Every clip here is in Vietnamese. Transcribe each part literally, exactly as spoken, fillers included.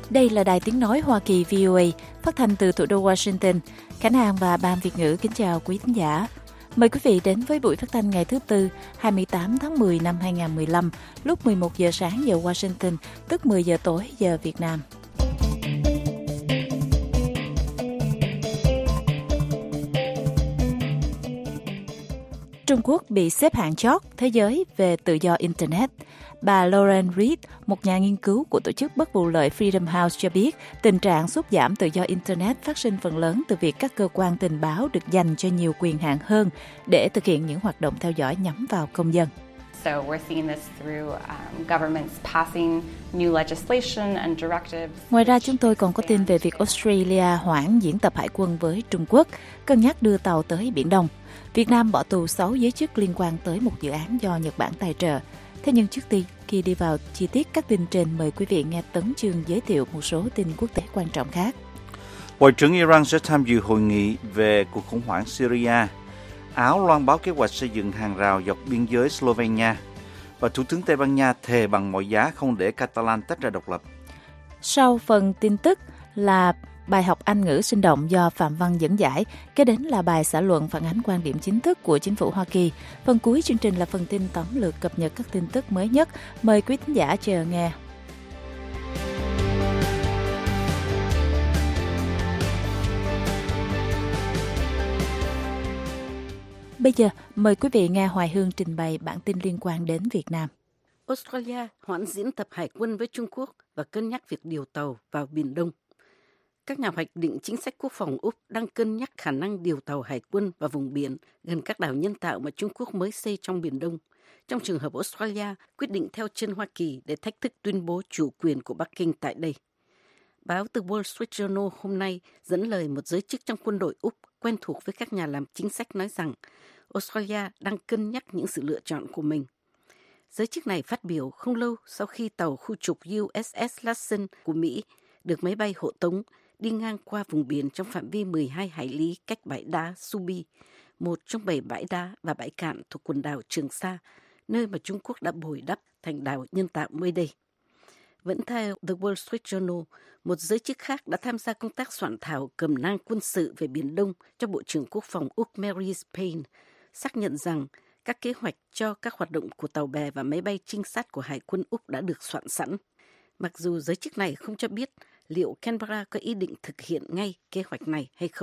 Đây là Đài Tiếng Nói Hoa Kỳ vê o a, phát thanh từ thủ đô Washington. Khánh An và Ban Việt ngữ kính chào quý thính giả. Mời quý vị đến với buổi phát thanh ngày thứ Tư, hai mươi tám tháng mười năm hai nghìn không trăm mười lăm, lúc mười một giờ sáng giờ Washington, tức mười giờ tối giờ Việt Nam. Trung Quốc bị xếp hạng chót thế giới về tự do Internet. Bà Lauren Reed, một nhà nghiên cứu của tổ chức bất vụ lợi Freedom House cho biết, tình trạng sút giảm tự do Internet phát sinh phần lớn từ việc các cơ quan tình báo được dành cho nhiều quyền hạn hơn để thực hiện những hoạt động theo dõi nhắm vào công dân. So we're seeing this through um, governments passing new legislation and directives. Ngoài ra, chúng tôi còn có tin về việc Australia hoãn diễn tập hải quân với Trung Quốc, cân nhắc đưa tàu tới Biển Đông. Việt Nam bỏ tù sáu giới chức liên quan tới một dự án do Nhật Bản tài trợ. Thế nhưng trước tiên, khi đi vào chi tiết các tin trên, mời quý vị nghe Tấn Chương giới thiệu một số tin quốc tế quan trọng khác. Ngoại trưởng Iran sẽ tham dự hội nghị về cuộc khủng hoảng Syria. Áo loan báo kế hoạch xây dựng hàng rào dọc biên giới Slovenia. Và Thủ tướng Tây Ban Nha thề bằng mọi giá không để Catalan tách ra độc lập. Sau phần tin tức là bài học Anh ngữ sinh động do Phạm Văn dẫn giải, kế đến là bài xã luận phản ánh quan điểm chính thức của chính phủ Hoa Kỳ. Phần cuối chương trình là phần tin tóm lược cập nhật các tin tức mới nhất. Mời quý thính giả chờ nghe. Bây giờ, mời quý vị nghe Hoài Hương trình bày bản tin liên quan đến Việt Nam. Australia hoãn diễn tập hải quân với Trung Quốc và cân nhắc việc điều tàu vào Biển Đông. Các nhà hoạch định chính sách quốc phòng Úc đang cân nhắc khả năng điều tàu hải quân vào vùng biển gần các đảo nhân tạo mà Trung Quốc mới xây trong Biển Đông, trong trường hợp Australia quyết định theo chân Hoa Kỳ để thách thức tuyên bố chủ quyền của Bắc Kinh tại đây. Báo The Wall Street Journal hôm nay dẫn lời một giới chức trong quân đội Úc quen thuộc với các nhà làm chính sách nói rằng Australia đang cân nhắc những sự lựa chọn của mình. Giới chức này phát biểu không lâu sau khi tàu khu trục u ét ét Lassen của Mỹ được máy bay hộ tống đi ngang qua vùng biển trong phạm vi mười hai hải lý cách bãi đá Subi, một trong bảy bãi đá và bãi cạn thuộc quần đảo Trường Sa, nơi mà Trung Quốc đã bồi đắp thành đảo nhân tạo mới đây. Vẫn theo The Wall Street Journal, một giới chức khác đã tham gia công tác soạn thảo cẩm nang quân sự về Biển Đông cho Bộ trưởng Quốc phòng Úc Mary Payne, xác nhận rằng các kế hoạch cho các hoạt động của tàu bè và máy bay trinh sát của Hải quân Úc đã được soạn sẵn. Mặc dù giới chức này không cho biết liệu Canberra có ý định thực hiện ngay kế hoạch này hay không.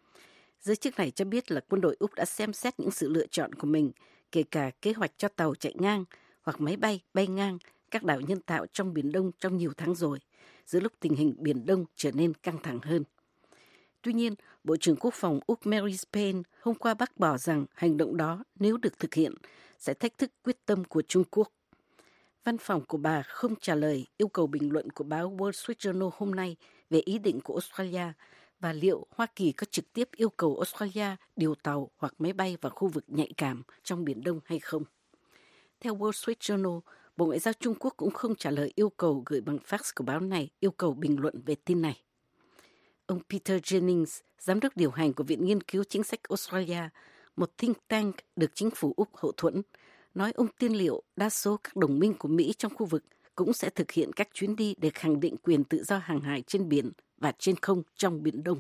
Giới chức này cho biết là quân đội Úc đã xem xét những sự lựa chọn của mình, kể cả kế hoạch cho tàu chạy ngang hoặc máy bay bay ngang các đảo nhân tạo trong Biển Đông trong nhiều tháng rồi, giữa lúc tình hình Biển Đông trở nên căng thẳng hơn. Tuy nhiên, Bộ trưởng Quốc phòng Úc Mary Payne hôm qua bác bỏ rằng hành động đó, nếu được thực hiện, sẽ thách thức quyết tâm của Trung Quốc. Văn phòng của bà không trả lời yêu cầu bình luận của báo Wall Street Journal hôm nay về ý định của Australia và liệu Hoa Kỳ có trực tiếp yêu cầu Australia điều tàu hoặc máy bay vào khu vực nhạy cảm trong Biển Đông hay không. Theo Wall Street Journal, Bộ Ngoại giao Trung Quốc cũng không trả lời yêu cầu gửi bằng fax của báo này yêu cầu bình luận về tin này. Ông Peter Jennings, giám đốc điều hành của Viện Nghiên cứu Chính sách Australia, một think tank được chính phủ Úc hậu thuẫn, nói ông tin liệu đa số các đồng minh của Mỹ trong khu vực cũng sẽ thực hiện các chuyến đi để khẳng định quyền tự do hàng hải trên biển và trên không trong Biển Đông.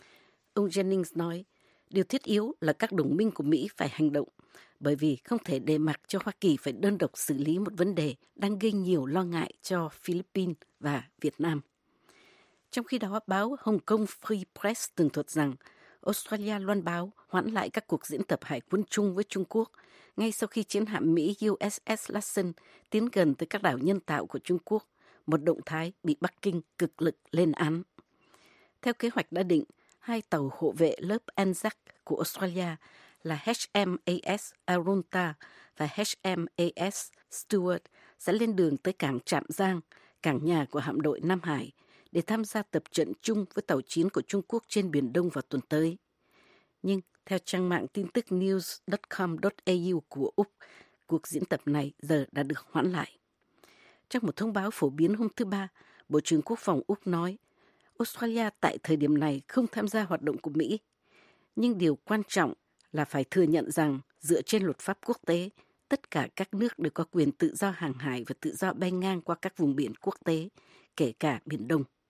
Ông Jennings nói, điều thiết yếu là các đồng minh của Mỹ phải hành động, bởi vì không thể để mặc cho Hoa Kỳ phải đơn độc xử lý một vấn đề đang gây nhiều lo ngại cho Philippines và Việt Nam. Trong khi đó, báo Hong Kong Free Press tường thuật rằng Australia loan báo hoãn lại các cuộc diễn tập hải quân chung với Trung Quốc ngay sau khi chiến hạm Mỹ u ét ét Lassen tiến gần tới các đảo nhân tạo của Trung Quốc, một động thái bị Bắc Kinh cực lực lên án. Theo kế hoạch đã định, hai tàu hộ vệ lớp Anzac của Australia là hát em a ét Arunta và hát em a ét Stuart sẽ lên đường tới cảng Trạm Giang, cảng nhà của hạm đội Nam Hải, để tham gia tập trận chung với tàu chiến của Trung Quốc trên Biển Đông vào tuần tới. Nhưng theo trang mạng tin tức news chấm com chấm a u của Úc, cuộc diễn tập này giờ đã được hoãn lại. Trong một thông báo phổ biến hôm thứ Ba, Bộ trưởng Quốc phòng Úc nói, Australia tại thời điểm này không tham gia hoạt động của Mỹ. Nhưng điều quan trọng là phải thừa nhận rằng dựa trên luật pháp quốc tế, tất cả các nước đều có quyền tự do hàng hải và tự do bay ngang qua các vùng biển quốc tế, kể cả Biển Đông.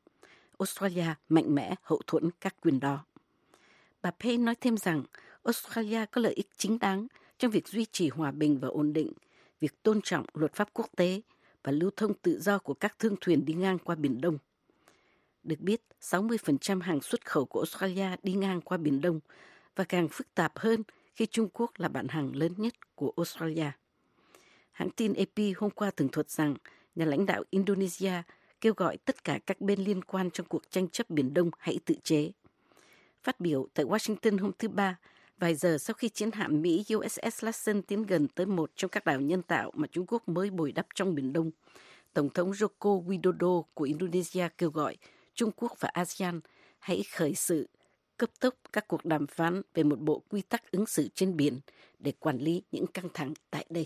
Australia mạnh mẽ hậu thuẫn các quyền đó. Bà Payne nói thêm rằng Australia có lợi ích chính đáng trong việc duy trì hòa bình và ổn định, việc tôn trọng luật pháp quốc tế và lưu thông tự do của các thương thuyền đi ngang qua Biển Đông. Được biết, sáu mươi phần trăm hàng xuất khẩu của Australia đi ngang qua Biển Đông và càng phức tạp hơn khi Trung Quốc là bạn hàng lớn nhất của Australia. Hãng tin a pê hôm qua tường thuật rằng nhà lãnh đạo Indonesia kêu gọi tất cả các bên liên quan trong cuộc tranh chấp Biển Đông hãy tự chế. Phát biểu tại Washington hôm thứ Ba, vài giờ sau khi chiến hạm Mỹ u ét ét Lassen tiến gần tới một trong các đảo nhân tạo mà Trung Quốc mới bồi đắp trong Biển Đông, Tổng thống Joko Widodo của Indonesia kêu gọi Trung Quốc và a sê an hãy khởi sự cấp tốc các cuộc đàm phán về một bộ quy tắc ứng xử trên biển để quản lý những căng thẳng tại đây.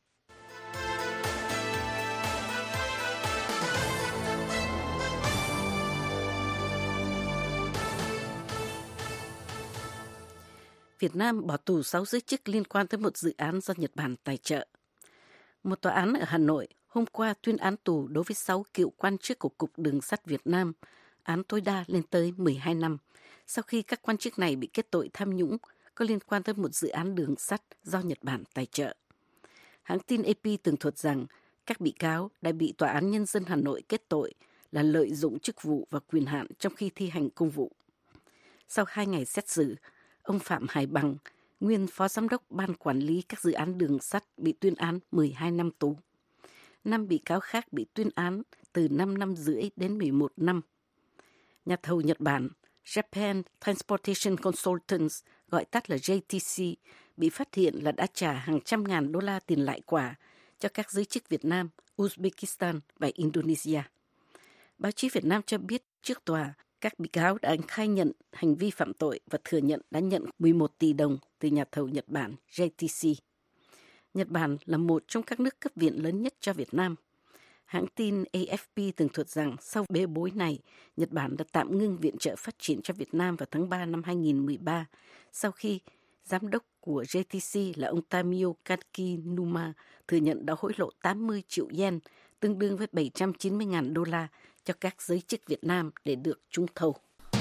Việt Nam bỏ tù sáu giới chức liên quan tới một dự án do Nhật Bản tài trợ. Một tòa án ở Hà Nội hôm qua tuyên án tù đối với sáu cựu quan chức của Cục Đường sắt Việt Nam, án tối đa lên tới mười hai năm, sau khi các quan chức này bị kết tội tham nhũng có liên quan tới một dự án đường sắt do Nhật Bản tài trợ. Hãng tin a pê tường thuật rằng các bị cáo đã bị Tòa án Nhân dân Hà Nội kết tội là lợi dụng chức vụ và quyền hạn trong khi thi hành công vụ. Sau hai ngày xét xử, ông Phạm Hải Bằng, nguyên phó giám đốc ban quản lý các dự án đường sắt bị tuyên án mười hai năm tù. Năm bị cáo khác bị tuyên án từ năm năm rưỡi đến mười một năm. Nhà thầu Nhật Bản Japan Transportation Consultants, gọi tắt là J T C, bị phát hiện là đã trả hàng trăm ngàn đô la tiền lại quả cho các giới chức Việt Nam, Uzbekistan và Indonesia. Báo chí Việt Nam cho biết trước tòa, các bị cáo đã khai nhận hành vi phạm tội và thừa nhận đã nhận mười một tỷ đồng từ nhà thầu Nhật Bản J T C. Nhật Bản là một trong các nước cấp viện lớn nhất cho Việt Nam. Hãng tin A F P tường thuật rằng sau bê bối này, Nhật Bản đã tạm ngưng viện trợ phát triển cho Việt Nam vào tháng ba năm hai nghìn không trăm mười ba, sau khi giám đốc của J T C là ông Tamio Kakinuma thừa nhận đã hối lộ tám mươi triệu yen, tương đương với bảy trăm chín mươi nghìn đô la, cho các giới chức Việt Nam để được trúng thầu.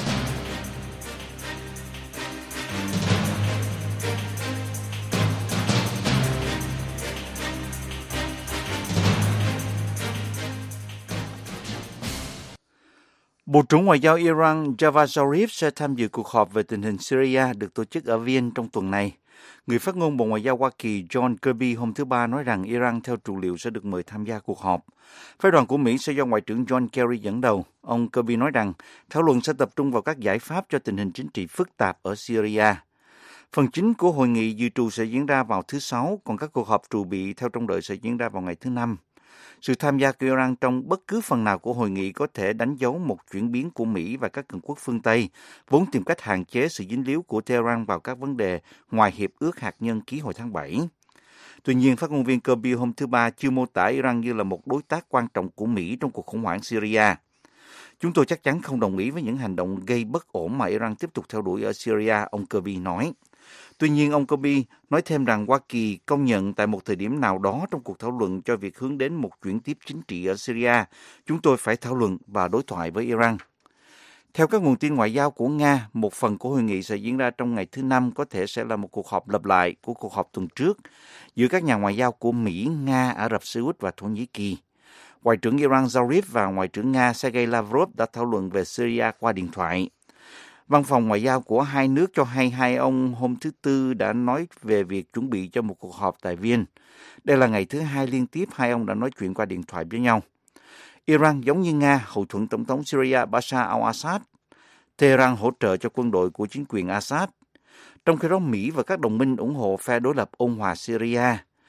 Bộ trưởng Ngoại giao Iran Javad Zarif sẽ tham dự cuộc họp về tình hình Syria được tổ chức ở Viên trong tuần này. Người phát ngôn Bộ Ngoại giao Hoa Kỳ John Kirby hôm thứ Ba nói rằng Iran theo trù liệu sẽ được mời tham gia cuộc họp. Phái đoàn của Mỹ sẽ do Ngoại trưởng John Kerry dẫn đầu. Ông Kirby nói rằng thảo luận sẽ tập trung vào các giải pháp cho tình hình chính trị phức tạp ở Syria. Phần chính của hội nghị dự trù sẽ diễn ra vào thứ Sáu, còn các cuộc họp trù bị theo trông đợi sẽ diễn ra vào ngày thứ Năm. Sự tham gia của Iran trong bất cứ phần nào của hội nghị có thể đánh dấu một chuyển biến của Mỹ và các cường quốc phương Tây, vốn tìm cách hạn chế sự dính líu của Tehran vào các vấn đề ngoài Hiệp ước Hạt nhân ký hồi tháng bảy. Tuy nhiên, phát ngôn viên Kirby hôm thứ Ba chưa mô tả Iran như là một đối tác quan trọng của Mỹ trong cuộc khủng hoảng Syria. Chúng tôi chắc chắn không đồng ý với những hành động gây bất ổn mà Iran tiếp tục theo đuổi ở Syria, ông Kirby nói. Tuy nhiên, ông Kirby nói thêm rằng Hoa Kỳ công nhận tại một thời điểm nào đó trong cuộc thảo luận cho việc hướng đến một chuyển tiếp chính trị ở Syria, chúng tôi phải thảo luận và đối thoại với Iran. Theo các nguồn tin ngoại giao của Nga, một phần của hội nghị sẽ diễn ra trong ngày thứ Năm, có thể sẽ là một cuộc họp lặp lại của cuộc họp tuần trước giữa các nhà ngoại giao của Mỹ, Nga, Ả Rập Xê Út và Thổ Nhĩ Kỳ. Ngoại trưởng Iran Zarif và Ngoại trưởng Nga Sergei Lavrov đã thảo luận về Syria qua điện thoại. Văn phòng ngoại giao của hai nước cho hay hai ông hôm thứ Tư đã nói về việc chuẩn bị cho một cuộc họp tại Viên. Đây là ngày thứ hai liên tiếp hai ông đã nói chuyện qua điện thoại với nhau. Iran giống như Nga hậu thuẫn Tổng thống Syria Bashar al-Assad. Tehran hỗ trợ cho quân đội của chính quyền Assad. Trong khi đó Mỹ và các đồng minh ủng hộ phe đối lập ôn hòa Syria.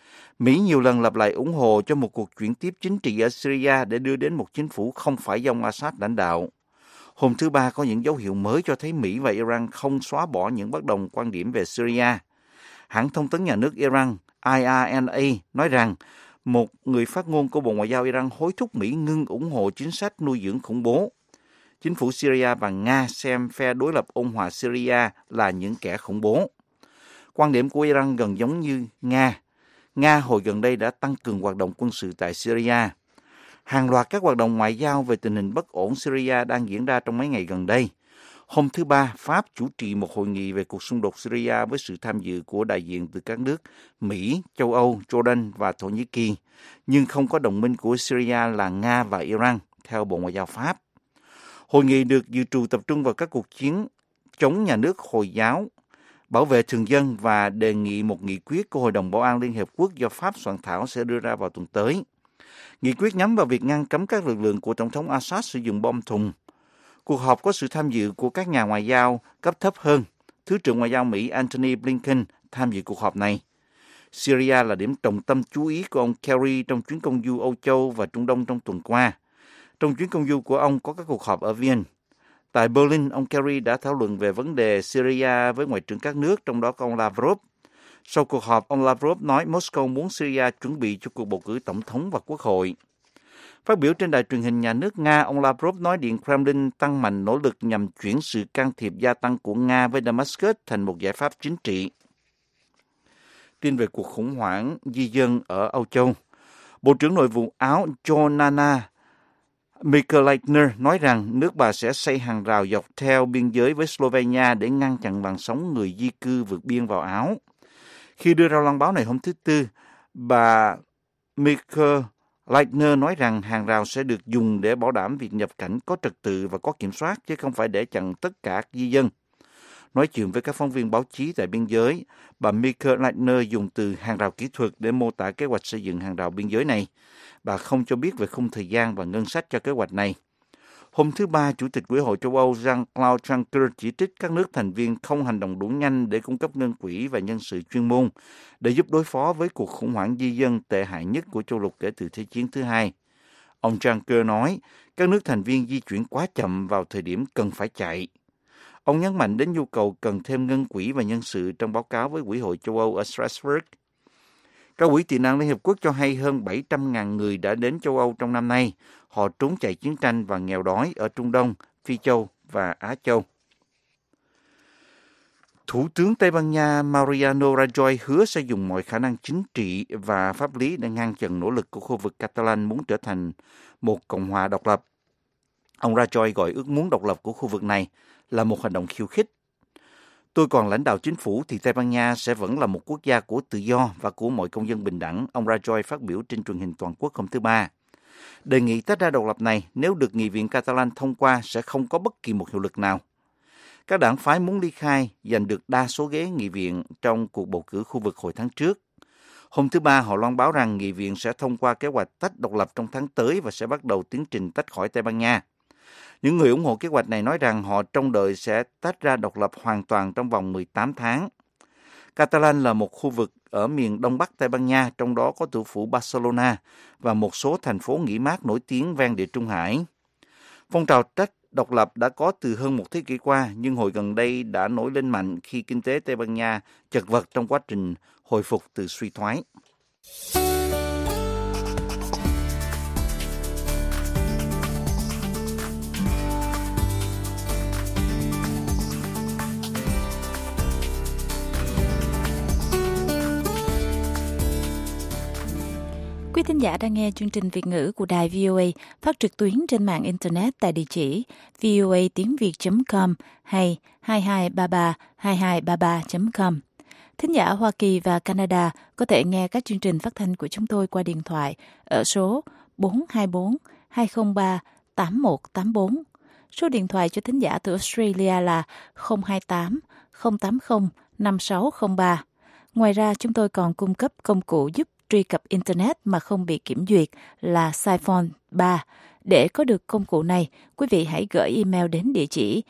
Mỹ nhiều lần lặp lại ủng hộ cho một cuộc chuyển tiếp chính trị ở Syria để đưa đến một chính phủ không phải do ông Assad lãnh đạo. Hôm thứ Ba có những dấu hiệu mới cho thấy Mỹ và Iran không xóa bỏ những bất đồng quan điểm về Syria. Hãng thông tấn nhà nước Iran I R N A nói rằng một người phát ngôn của Bộ Ngoại giao Iran hối thúc Mỹ ngưng ủng hộ chính sách nuôi dưỡng khủng bố. Chính phủ Syria và Nga xem phe đối lập ôn hòa Syria là những kẻ khủng bố. Quan điểm của Iran gần giống như Nga. Nga hồi gần đây đã tăng cường hoạt động quân sự tại Syria. Hàng loạt các hoạt động ngoại giao về tình hình bất ổn Syria đang diễn ra trong mấy ngày gần đây. Hôm thứ Ba, Pháp chủ trì một hội nghị về cuộc xung đột Syria với sự tham dự của đại diện từ các nước Mỹ, châu Âu, Jordan và Thổ Nhĩ Kỳ, nhưng không có đồng minh của Syria là Nga và Iran, theo Bộ Ngoại giao Pháp. Hội nghị được dự trù tập trung vào các cuộc chiến chống nhà nước Hồi giáo, bảo vệ thường dân và đề nghị một nghị quyết của Hội đồng Bảo an Liên Hiệp Quốc do Pháp soạn thảo sẽ đưa ra vào tuần tới. Nghị quyết nhắm vào việc ngăn cấm các lực lượng của Tổng thống Assad sử dụng bom thùng. Cuộc họp có sự tham dự của các nhà ngoại giao cấp thấp hơn. Thứ trưởng Ngoại giao Mỹ Antony Blinken tham dự cuộc họp này. Syria là điểm trọng tâm chú ý của ông Kerry trong chuyến công du Âu Châu và Trung Đông trong tuần qua. Trong chuyến công du của ông có các cuộc họp ở Vienna. Tại Berlin, ông Kerry đã thảo luận về vấn đề Syria với ngoại trưởng các nước, trong đó có ông Lavrov. Sau cuộc họp, ông Lavrov nói Moscow muốn Syria chuẩn bị cho cuộc bầu cử tổng thống và quốc hội. Phát biểu trên đài truyền hình nhà nước Nga, ông Lavrov nói Điện Kremlin tăng mạnh nỗ lực nhằm chuyển sự can thiệp gia tăng của Nga với Damascus thành một giải pháp chính trị. Tin về cuộc khủng hoảng di dân ở Âu Châu. Bộ trưởng Nội vụ Áo Joanna Mikulaitner nói rằng nước bà sẽ xây hàng rào dọc theo biên giới với Slovenia để ngăn chặn làn sóng người di cư vượt biên vào Áo. Khi đưa ra loan báo này hôm thứ Tư, bà Mikulaitner nói rằng hàng rào sẽ được dùng để bảo đảm việc nhập cảnh có trật tự và có kiểm soát, chứ không phải để chặn tất cả di dân. Nói chuyện với các phóng viên báo chí tại biên giới, bà Mikulaitner dùng từ hàng rào kỹ thuật để mô tả kế hoạch xây dựng hàng rào biên giới này. Bà không cho biết về khung thời gian và ngân sách cho kế hoạch này. Hôm thứ Ba, Chủ tịch Ủy hội châu Âu Jean-Claude Juncker chỉ trích các nước thành viên không hành động đủ nhanh để cung cấp ngân quỹ và nhân sự chuyên môn để giúp đối phó với cuộc khủng hoảng di dân tệ hại nhất của châu lục kể từ Thế chiến thứ hai. Ông Juncker nói các nước thành viên di chuyển quá chậm vào thời điểm cần phải chạy. Ông nhấn mạnh đến nhu cầu cần thêm ngân quỹ và nhân sự trong báo cáo với Ủy hội châu Âu ở Strasbourg. Các quỹ tị nạn Liên Hiệp Quốc cho hay hơn bảy trăm nghìn người đã đến châu Âu trong năm nay. Họ trốn chạy chiến tranh và nghèo đói ở Trung Đông, Phi Châu và Á Châu. Thủ tướng Tây Ban Nha Mariano Rajoy hứa sẽ dùng mọi khả năng chính trị và pháp lý để ngăn chặn nỗ lực của khu vực Catalan muốn trở thành một cộng hòa độc lập. Ông Rajoy gọi ước muốn độc lập của khu vực này là một hành động khiêu khích. Tôi còn lãnh đạo chính phủ thì Tây Ban Nha sẽ vẫn là một quốc gia của tự do và của mọi công dân bình đẳng, ông Rajoy phát biểu trên truyền hình toàn quốc hôm thứ Ba. Đề nghị tách ra độc lập này nếu được Nghị viện Catalan thông qua sẽ không có bất kỳ một hiệu lực nào. Các đảng phái muốn ly khai giành được đa số ghế nghị viện trong cuộc bầu cử khu vực hồi tháng trước. Hôm thứ Ba, họ loan báo rằng nghị viện sẽ thông qua kế hoạch tách độc lập trong tháng tới và sẽ bắt đầu tiến trình tách khỏi Tây Ban Nha. Những người ủng hộ kế hoạch này nói rằng họ trông đợi sẽ tách ra độc lập hoàn toàn trong vòng mười tám tháng. Catalan là một khu vực ở miền đông bắc Tây Ban Nha, trong đó có thủ phủ Barcelona và một số thành phố nghỉ mát nổi tiếng ven Địa Trung Hải. Phong trào tách độc lập đã có từ hơn một thế kỷ qua, nhưng hồi gần đây đã nổi lên mạnh khi kinh tế Tây Ban Nha chật vật trong quá trình hồi phục từ suy thoái. Quý thính giả đang nghe chương trình Việt ngữ của đài vê o a phát trực tuyến trên mạng Internet tại địa chỉ voa tiếng việt chấm com hay hai hai ba ba hai hai ba ba chấm com. Thính giả Hoa Kỳ và Canada có thể nghe các chương trình phát thanh của chúng tôi qua điện thoại ở số bốn hai bốn hai không ba tám một tám bốn. Số điện thoại cho thính giả từ Australia là không hai tám không tám không năm sáu không ba. Ngoài ra, chúng tôi còn cung cấp công cụ giúp truy cập Internet mà không bị kiểm duyệt là Siphon ba. Để có được công cụ này, quý vị hãy gửi email đến địa chỉ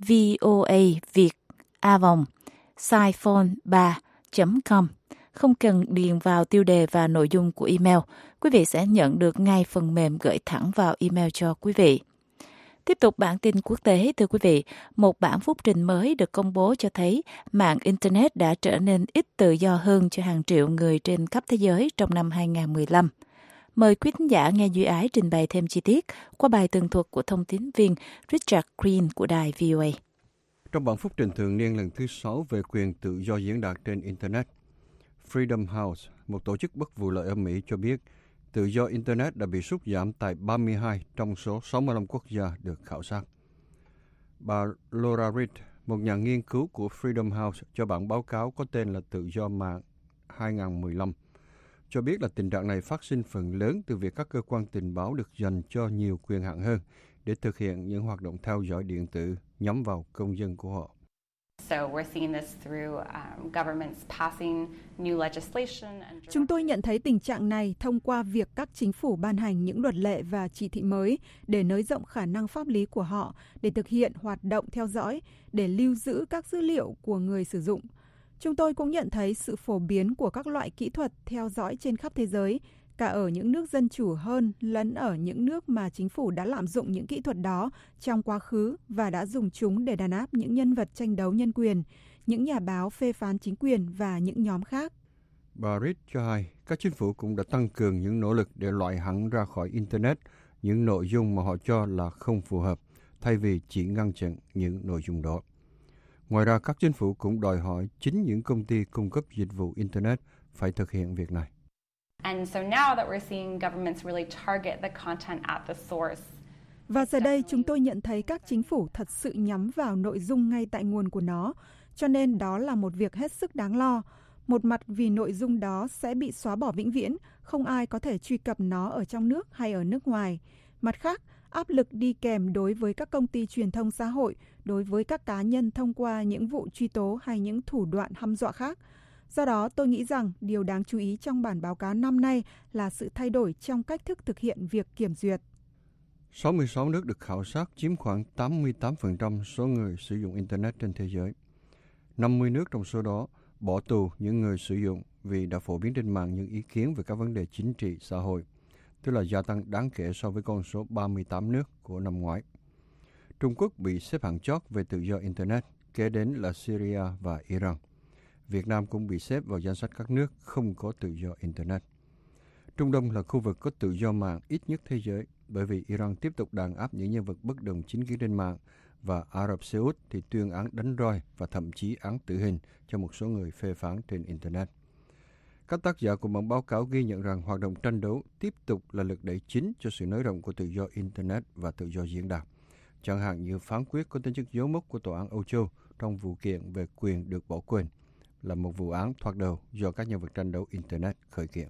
voaviet siphon ba chấm com. Không cần điền vào tiêu đề và nội dung của email, quý vị sẽ nhận được ngay phần mềm gửi thẳng vào email cho quý vị. Tiếp tục bản tin quốc tế, thưa quý vị, một bản phúc trình mới được công bố cho thấy mạng Internet đã trở nên ít tự do hơn cho hàng triệu người trên khắp thế giới trong năm hai không một lăm. Mời quý thính giả nghe Duy Ái trình bày thêm chi tiết qua bài tường thuật của thông tín viên Richard Green của đài vê o a. Trong bản phúc trình thường niên lần thứ sáu về quyền tự do diễn đạt trên Internet, Freedom House, một tổ chức bất vụ lợi ở Mỹ cho biết tự do Internet đã bị sút giảm tại ba mươi hai trong số sáu mươi lăm quốc gia được khảo sát. Bà Laura Reed, một nhà nghiên cứu của Freedom House cho bản báo cáo có tên là Tự do mạng hai không một lăm, cho biết là tình trạng này phát sinh phần lớn từ việc các cơ quan tình báo được dành cho nhiều quyền hạn hơn để thực hiện những hoạt động theo dõi điện tử nhắm vào công dân của họ. Chúng tôi nhận thấy tình trạng này thông qua việc các chính phủ ban hành những luật lệ và chỉ thị mới để nới rộng khả năng pháp lý của họ để thực hiện hoạt động theo dõi, để lưu giữ các dữ liệu của người sử dụng. Chúng tôi cũng nhận thấy sự phổ biến của các loại kỹ thuật theo dõi trên khắp thế giới, cả ở những nước dân chủ hơn lẫn ở những nước mà chính phủ đã lạm dụng những kỹ thuật đó trong quá khứ và đã dùng chúng để đàn áp những nhân vật tranh đấu nhân quyền, những nhà báo phê phán chính quyền và những nhóm khác. Bà Reed cho hay các chính phủ cũng đã tăng cường những nỗ lực để loại hẳn ra khỏi Internet những nội dung mà họ cho là không phù hợp, thay vì chỉ ngăn chặn những nội dung đó. Ngoài ra, các chính phủ cũng đòi hỏi chính những công ty cung cấp dịch vụ Internet phải thực hiện việc này. Và giờ đây chúng tôi nhận thấy các chính phủ thật sự nhắm vào nội dung ngay tại nguồn của nó, cho nên đó là một việc hết sức đáng lo. Một mặt vì nội dung đó sẽ bị xóa bỏ vĩnh viễn, không ai có thể truy cập nó ở trong nước hay ở nước ngoài. Mặt khác, áp lực đi kèm đối với các công ty truyền thông xã hội, đối với các cá nhân thông qua những vụ truy tố hay những thủ đoạn hăm dọa khác. Do đó, tôi nghĩ rằng điều đáng chú ý trong bản báo cáo năm nay là sự thay đổi trong cách thức thực hiện việc kiểm duyệt. sáu mươi sáu nước được khảo sát chiếm khoảng tám mươi tám phần trăm số người sử dụng Internet trên thế giới. năm mươi nước trong số đó bỏ tù những người sử dụng vì đã phổ biến trên mạng những ý kiến về các vấn đề chính trị, xã hội, tức là gia tăng đáng kể so với con số ba mươi tám nước của năm ngoái. Trung Quốc bị xếp hạng chót về tự do Internet, kế đến là Syria và Iran. Việt Nam cũng bị xếp vào danh sách các nước không có tự do Internet. Trung Đông là khu vực có tự do mạng ít nhất thế giới, bởi vì Iran tiếp tục đàn áp những nhân vật bất đồng chính kiến trên mạng, và Ả Rập Xê Út thì tuyên án đánh roi và thậm chí án tử hình cho một số người phê phán trên Internet. Các tác giả của bản báo cáo ghi nhận rằng hoạt động tranh đấu tiếp tục là lực đẩy chính cho sự nới rộng của tự do Internet và tự do diễn đạt, chẳng hạn như phán quyết có tính chất dấu mốc của Tòa án Âu Châu trong vụ kiện về quyền được bỏ quên, là một vụ án thoạt đầu do các nhân vật tranh đấu Internet khởi kiện.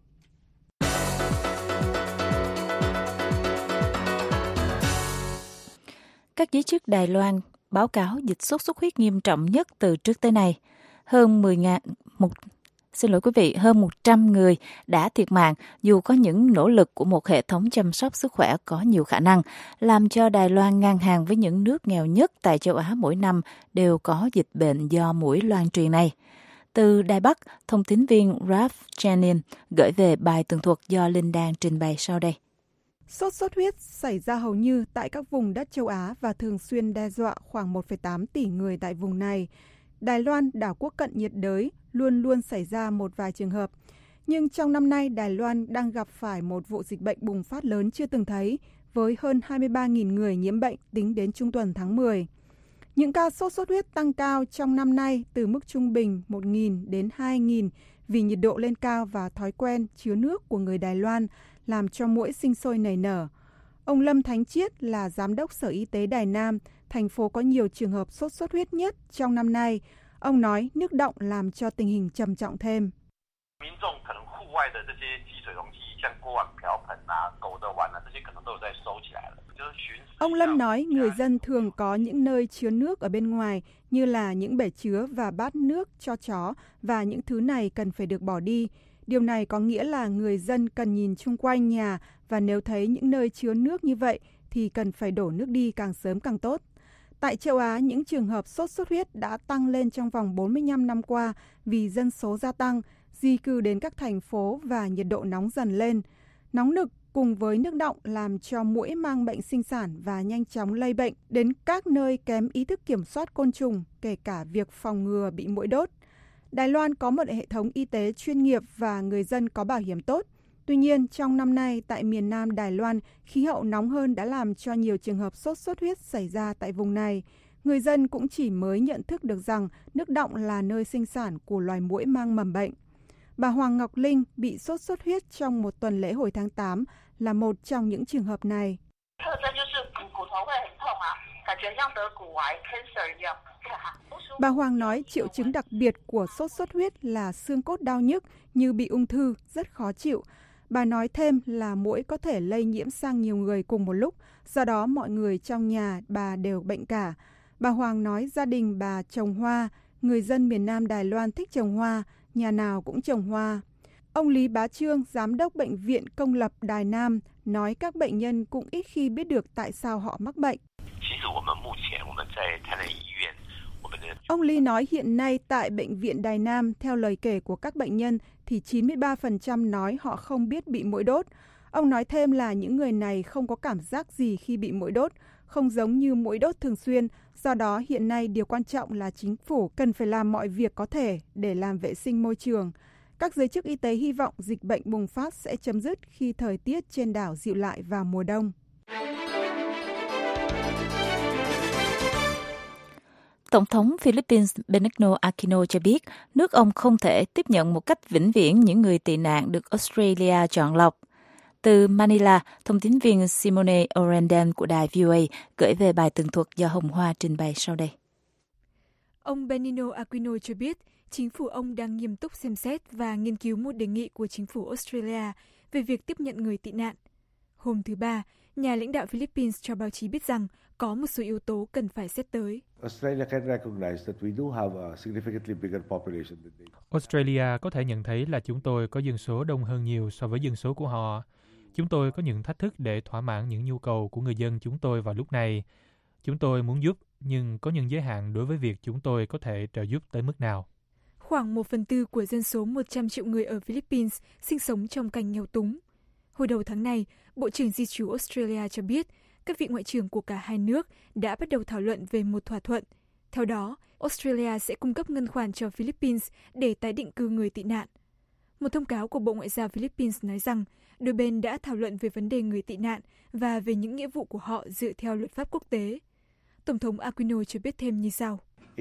Các giới chức Đài Loan báo cáo dịch sốt xuất huyết nghiêm trọng nhất từ trước tới nay. Hơn mười nghìn, một, xin lỗi quý vị, hơn một trăm người đã thiệt mạng dù có những nỗ lực của một hệ thống chăm sóc sức khỏe có nhiều khả năng, làm cho Đài Loan ngang hàng với những nước nghèo nhất tại châu Á mỗi năm đều có dịch bệnh do muỗi loan truyền này. Từ Đài Bắc, thông tín viên Ralph Jennings gửi về bài tường thuật do Linh Đan trình bày sau đây. Sốt xuất huyết xảy ra hầu như tại các vùng đất châu Á và thường xuyên đe dọa khoảng một phẩy tám tỷ người tại vùng này. Đài Loan, đảo quốc cận nhiệt đới, luôn luôn xảy ra một vài trường hợp. Nhưng trong năm nay, Đài Loan đang gặp phải một vụ dịch bệnh bùng phát lớn chưa từng thấy, với hơn hai mươi ba nghìn người nhiễm bệnh tính đến trung tuần tháng mười. Những ca sốt xuất huyết tăng cao trong năm nay từ mức trung bình một nghìn đến hai nghìn vì nhiệt độ lên cao và thói quen chứa nước của người Đài Loan làm cho muỗi sinh sôi nảy nở. Ông Lâm Thánh Chiết là Giám đốc Sở Y tế Đài Nam, thành phố có nhiều trường hợp sốt xuất huyết nhất trong năm nay. Ông nói nước đọng làm cho tình hình trầm trọng thêm. Ông Lâm nói người dân thường có những nơi chứa nước ở bên ngoài như là những bể chứa và bát nước cho chó, và những thứ này cần phải được bỏ đi. Điều này có nghĩa là người dân cần nhìn chung quanh nhà, và nếu thấy những nơi chứa nước như vậy thì cần phải đổ nước đi càng sớm càng tốt. Tại châu Á, những trường hợp sốt xuất huyết đã tăng lên trong vòng bốn mươi lăm năm qua vì dân số gia tăng, di cư đến các thành phố và nhiệt độ nóng dần lên. Nóng nực cùng với nước đọng làm cho muỗi mang bệnh sinh sản và nhanh chóng lây bệnh đến các nơi kém ý thức kiểm soát côn trùng, kể cả việc phòng ngừa bị muỗi đốt. Đài Loan có một hệ thống y tế chuyên nghiệp và người dân có bảo hiểm tốt. Tuy nhiên, trong năm nay tại miền Nam Đài Loan, khí hậu nóng hơn đã làm cho nhiều trường hợp sốt xuất huyết xảy ra tại vùng này. Người dân cũng chỉ mới nhận thức được rằng nước đọng là nơi sinh sản của loài muỗi mang mầm bệnh. Bà Hoàng Ngọc Linh bị sốt xuất huyết trong một tuần lễ hồi tháng tám là một trong những trường hợp này. Bà Hoàng nói triệu chứng đặc biệt của sốt xuất huyết là xương cốt đau nhức như bị ung thư, rất khó chịu. Bà nói thêm là muỗi có thể lây nhiễm sang nhiều người cùng một lúc, do đó mọi người trong nhà bà đều bệnh cả. Bà Hoàng nói gia đình bà trồng hoa, người dân miền Nam Đài Loan thích trồng hoa, nhà nào cũng trồng hoa. Ông Lý Bá Trương, giám đốc bệnh viện công lập Đài Nam, nói các bệnh nhân cũng ít khi biết được tại sao họ mắc bệnh. Ông Lý nói hiện nay tại bệnh viện Đài Nam, theo lời kể của các bệnh nhân, thì chín mươi ba phần trăm nói họ không biết bị muỗi đốt. Ông nói thêm là những người này không có cảm giác gì khi bị muỗi đốt, không giống như muỗi đốt thường xuyên. Do đó hiện nay điều quan trọng là chính phủ cần phải làm mọi việc có thể để làm vệ sinh môi trường. Các giới chức y tế hy vọng dịch bệnh bùng phát sẽ chấm dứt khi thời tiết trên đảo dịu lại vào mùa đông. Tổng thống Philippines Benigno Aquino cho biết nước ông không thể tiếp nhận một cách vĩnh viễn những người tị nạn được Australia chọn lọc. Từ Manila, thông tín viên Simone Orenden của đài vê o a gửi về bài tường thuật do Hồng Hoa trình bày sau đây. Ông Benigno Aquino cho biết chính phủ ông đang nghiêm túc xem xét và nghiên cứu một đề nghị của chính phủ Australia về việc tiếp nhận người tị nạn. Hôm thứ Ba, nhà lãnh đạo Philippines cho báo chí biết rằng có một số yếu tố cần phải xét tới. Australia có thể nhận thấy là chúng tôi có dân số đông hơn nhiều so với dân số của họ. Chúng tôi có những thách thức để thỏa mãn những nhu cầu của người dân chúng tôi vào lúc này. Chúng tôi muốn giúp, nhưng có những giới hạn đối với việc chúng tôi có thể trợ giúp tới mức nào. Khoảng một phần tư của dân số một trăm triệu người ở Philippines sinh sống trong cảnh nghèo túng. Hồi đầu tháng này, Bộ trưởng Di trú Australia cho biết các vị ngoại trưởng của cả hai nước đã bắt đầu thảo luận về một thỏa thuận. Theo đó, Australia sẽ cung cấp ngân khoản cho Philippines để tái định cư người tị nạn. Một thông cáo của Bộ Ngoại giao Philippines nói rằng đôi bên đã thảo luận về vấn đề người tị nạn và về những nghĩa vụ của họ dựa theo luật pháp quốc tế. Tổng thống Aquino cho biết thêm như sau.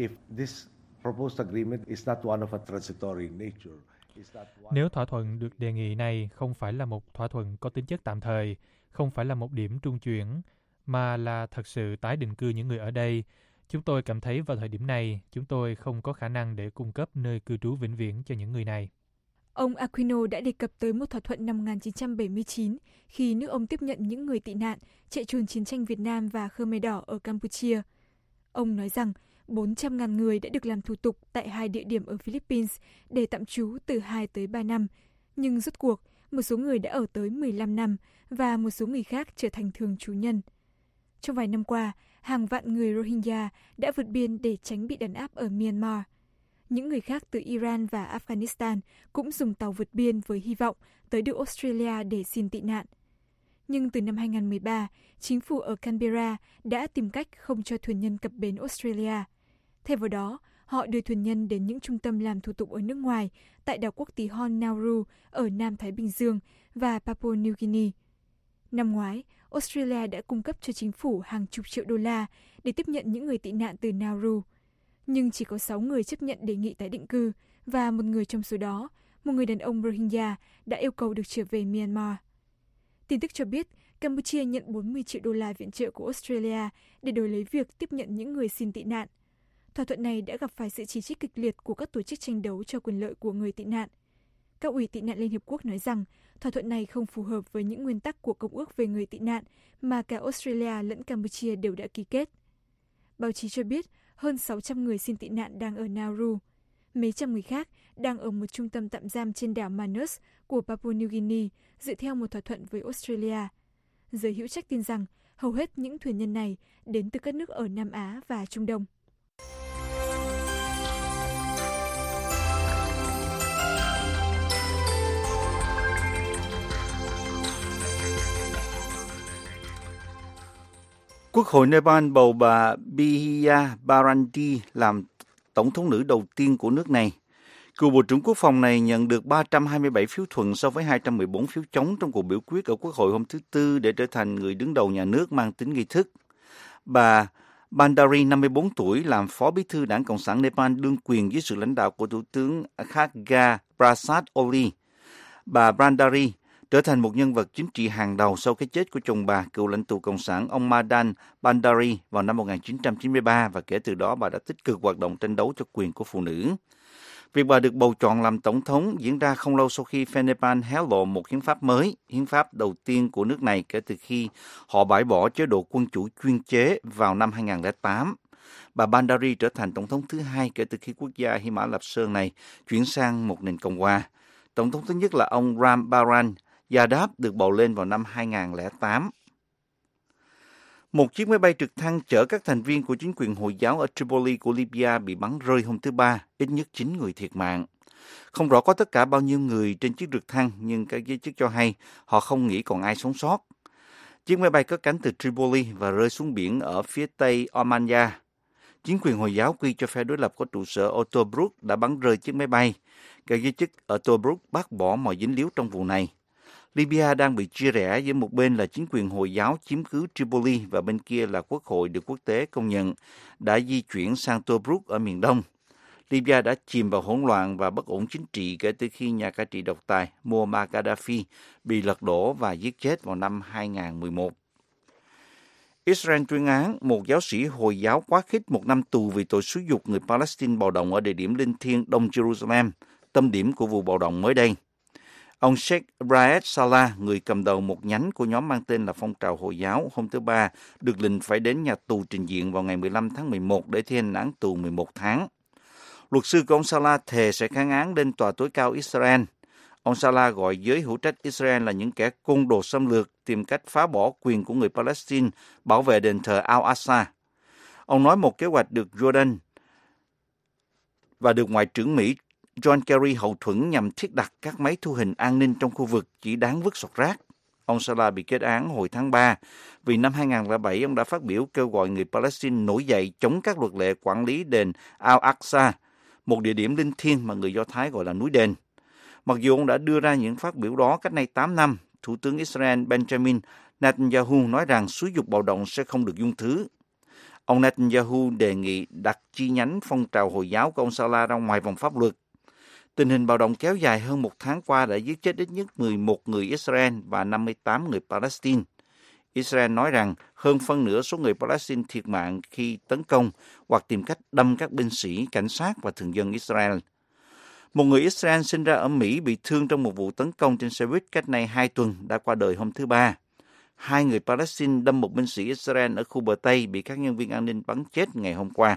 Nếu thỏa thuận được đề nghị này không phải là một thỏa thuận có tính chất tạm thời, không phải là một điểm trung chuyển, mà là thật sự tái định cư những người ở đây, chúng tôi cảm thấy vào thời điểm này, chúng tôi không có khả năng để cung cấp nơi cư trú vĩnh viễn cho những người này. Ông Aquino đã đề cập tới một thỏa thuận năm một nghìn chín trăm bảy mươi chín khi nước ông tiếp nhận những người tị nạn chạy trốn chiến tranh Việt Nam và Khmer Đỏ ở Campuchia. Ông nói rằng bốn trăm nghìn người đã được làm thủ tục tại hai địa điểm ở Philippines để tạm trú từ hai tới ba năm, nhưng rốt cuộc một số người đã ở tới mười lăm năm và một số người khác trở thành thường trú nhân. Trong vài năm qua, hàng vạn người Rohingya đã vượt biên để tránh bị đàn áp ở Myanmar. Những người khác từ Iran và Afghanistan cũng dùng tàu vượt biên với hy vọng tới được Australia để xin tị nạn. Nhưng từ năm hai nghìn không trăm mười ba, chính phủ ở Canberra đã tìm cách không cho thuyền nhân cập bến Australia. Thay vào đó, họ đưa thuyền nhân đến những trung tâm làm thủ tục ở nước ngoài tại đảo quốc tí hon Nauru ở Nam Thái Bình Dương và Papua New Guinea. Năm ngoái, Australia đã cung cấp cho chính phủ hàng chục triệu đô la để tiếp nhận những người tị nạn từ Nauru. Nhưng chỉ có sáu người chấp nhận đề nghị tái định cư và một người trong số đó, một người đàn ông Rohingya, đã yêu cầu được trở về Myanmar. Tin tức cho biết, Campuchia nhận bốn mươi triệu đô la viện trợ của Australia để đổi lấy việc tiếp nhận những người xin tị nạn. Thỏa thuận này đã gặp phải sự chỉ trích kịch liệt của các tổ chức tranh đấu cho quyền lợi của người tị nạn. Các ủy tị nạn Liên Hiệp Quốc nói rằng thỏa thuận này không phù hợp với những nguyên tắc của Công ước về người tị nạn mà cả Australia lẫn Campuchia đều đã ký kết. Báo chí cho biết hơn sáu trăm người xin tị nạn đang ở Nauru. Mấy trăm người khác đang ở một trung tâm tạm giam trên đảo Manus của Papua New Guinea dựa theo một thỏa thuận với Australia. Giới hữu trách tin rằng hầu hết những thuyền nhân này đến từ các nước ở Nam Á và Trung Đông. Quốc hội Nepal bầu bà Bihiya Barandi làm tổng thống nữ đầu tiên của nước này. Cựu Bộ trưởng Quốc phòng này nhận được ba trăm hai mươi bảy phiếu thuận so với hai trăm mười bốn phiếu chống trong cuộc biểu quyết ở Quốc hội hôm thứ Tư để trở thành người đứng đầu nhà nước mang tính nghi thức. Bà Bhandari, năm mươi bốn tuổi, làm phó bí thư Đảng Cộng sản Nepal đương quyền dưới sự lãnh đạo của Thủ tướng Khadga Prasad Oli. Bà Bhandari trở thành một nhân vật chính trị hàng đầu sau cái chết của chồng bà, cựu lãnh tụ Cộng sản ông Madan Bhandari vào năm một nghìn chín trăm chín mươi ba, và kể từ đó bà đã tích cực hoạt động tranh đấu cho quyền của phụ nữ. Việc bà được bầu chọn làm tổng thống diễn ra không lâu sau khi phe Nepal hé lộ một hiến pháp mới, hiến pháp đầu tiên của nước này kể từ khi họ bãi bỏ chế độ quân chủ chuyên chế vào năm hai nghìn không trăm lẻ tám. Bà Bhandari trở thành tổng thống thứ hai kể từ khi quốc gia Hy Mã Lạp Sơn này chuyển sang một nền cộng hòa. Tổng thống thứ nhất là ông Ram Baran Yadav được bầu lên vào năm hai nghìn không trăm lẻ tám. Một chiếc máy bay trực thăng chở các thành viên của chính quyền Hồi giáo ở Tripoli của Libya bị bắn rơi hôm thứ Ba, ít nhất chín người thiệt mạng. Không rõ có tất cả bao nhiêu người trên chiếc trực thăng, nhưng các giới chức cho hay họ không nghĩ còn ai sống sót. Chiếc máy bay cất cánh từ Tripoli và rơi xuống biển ở phía tây Omania. Chính quyền Hồi giáo quy cho phe đối lập có trụ sở ở Tobruk đã bắn rơi chiếc máy bay. Các giới chức ở Tobruk bác bỏ mọi dính líu trong vụ này. Libya đang bị chia rẽ giữa một bên là chính quyền Hồi giáo chiếm cứ Tripoli và bên kia là quốc hội được quốc tế công nhận đã di chuyển sang Tobruk ở miền đông. Libya đã chìm vào hỗn loạn và bất ổn chính trị kể từ khi nhà cai trị độc tài Muammar Gaddafi bị lật đổ và giết chết vào năm hai nghìn không trăm mười một. Israel tuyên án một giáo sĩ Hồi giáo quá khích một năm tù vì tội xúi giục người Palestine bạo động ở địa điểm linh thiêng Đông Jerusalem, tâm điểm của vụ bạo động mới đây. Ông Sheikh Raed Salah, người cầm đầu một nhánh của nhóm mang tên là Phong trào Hồi giáo, hôm thứ Ba được lệnh phải đến nhà tù trình diện vào ngày mười lăm tháng mười một để thi hành án tù mười một tháng. Luật sư của ông Salah thề sẽ kháng án lên tòa tối cao Israel. Ông Salah gọi giới hữu trách Israel là những kẻ côn đồ xâm lược, tìm cách phá bỏ quyền của người Palestine bảo vệ đền thờ Al-Aqsa. Ông nói một kế hoạch được Jordan và được Ngoại trưởng Mỹ John Kerry hậu thuẫn nhằm thiết đặt các máy thu hình an ninh trong khu vực chỉ đáng vứt sọt rác. Ông Salah bị kết án hồi tháng ba vì năm hai nghìn không trăm lẻ bảy ông đã phát biểu kêu gọi người Palestine nổi dậy chống các luật lệ quản lý đền Al-Aqsa, một địa điểm linh thiêng mà người Do Thái gọi là núi đền. Mặc dù ông đã đưa ra những phát biểu đó cách nay tám năm, Thủ tướng Israel Benjamin Netanyahu nói rằng xúi giục bạo động sẽ không được dung thứ. Ông Netanyahu đề nghị đặt chi nhánh phong trào Hồi giáo của ông Salah ra ngoài vòng pháp luật. Tình hình bạo động kéo dài hơn một tháng qua đã giết chết ít nhất mười một người Israel và năm mươi tám người Palestine. Israel nói rằng hơn phân nửa số người Palestine thiệt mạng khi tấn công hoặc tìm cách đâm các binh sĩ, cảnh sát và thường dân Israel. Một người Israel sinh ra ở Mỹ bị thương trong một vụ tấn công trên xe buýt cách nay hai tuần đã qua đời hôm thứ Ba. Hai người Palestine đâm một binh sĩ Israel ở khu bờ Tây bị các nhân viên an ninh bắn chết ngày hôm qua.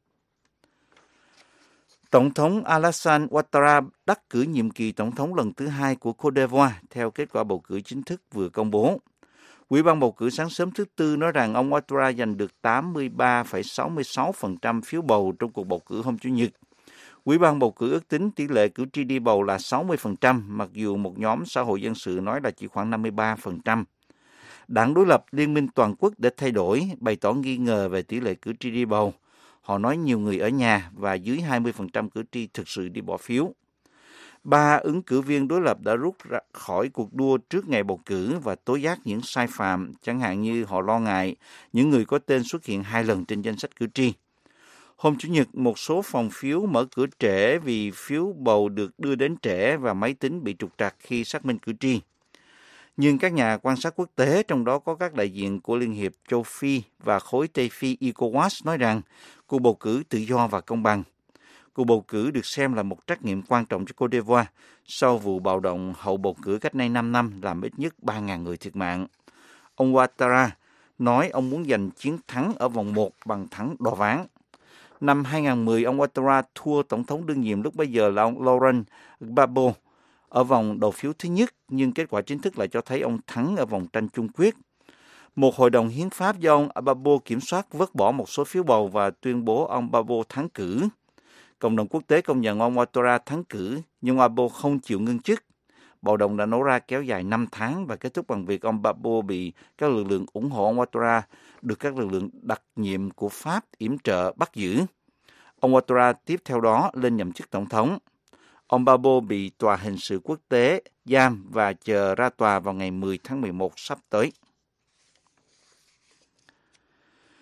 Tổng thống Alassane Ouattara đắc cử nhiệm kỳ tổng thống lần thứ hai của Côte d'Ivoire theo kết quả bầu cử chính thức vừa công bố. Ủy ban bầu cử sáng sớm thứ Tư nói rằng ông Ouattara giành được tám mươi ba phẩy sáu mươi sáu phần trăm phiếu bầu trong cuộc bầu cử hôm Chủ nhật. Ủy ban bầu cử ước tính tỷ lệ cử tri đi bầu là sáu mươi phần trăm, mặc dù một nhóm xã hội dân sự nói là chỉ khoảng năm mươi ba phần trăm. Đảng đối lập Liên minh Toàn quốc để thay đổi bày tỏ nghi ngờ về tỷ lệ cử tri đi bầu. Họ nói nhiều người ở nhà và dưới hai mươi phần trăm cử tri thực sự đi bỏ phiếu. Ba ứng cử viên đối lập đã rút ra khỏi cuộc đua trước ngày bầu cử và tố giác những sai phạm, chẳng hạn như họ lo ngại những người có tên xuất hiện hai lần trên danh sách cử tri. Hôm Chủ nhật, một số phòng phiếu mở cửa trễ vì phiếu bầu được đưa đến trễ và máy tính bị trục trặc khi xác minh cử tri. Nhưng các nhà quan sát quốc tế, trong đó có các đại diện của Liên hiệp châu Phi và khối Tây Phi e cô oát nói rằng cuộc bầu cử tự do và công bằng. Cuộc bầu cử được xem là một trách nhiệm quan trọng cho Côte d'Ivoire sau vụ bạo động hậu bầu cử cách nay năm năm làm ít nhất ba nghìn người thiệt mạng. Ông Ouattara nói ông muốn giành chiến thắng ở vòng một bằng thắng đo ván. Năm hai nghìn không trăm mười, ông Ouattara thua tổng thống đương nhiệm lúc bấy giờ là ông Laurent Gbagbo ở vòng đầu phiếu thứ nhất, nhưng kết quả chính thức lại cho thấy ông thắng ở vòng tranh chung quyết. Một hội đồng hiến pháp do ông Gbagbo kiểm soát vứt bỏ một số phiếu bầu và tuyên bố ông Gbagbo thắng cử. Cộng đồng quốc tế công nhận ông Ouattara thắng cử, nhưng Gbagbo không chịu ngưng chức. Bạo động đã nổ ra kéo dài năm tháng và kết thúc bằng việc ông Gbagbo bị các lực lượng ủng hộ ông Ouattara được các lực lượng đặc nhiệm của Pháp yểm trợ bắt giữ. Ông Ouattara tiếp theo đó lên nhậm chức tổng thống. Ông Gbagbo bị tòa hình sự quốc tế giam và chờ ra tòa vào ngày mười tháng mười một sắp tới.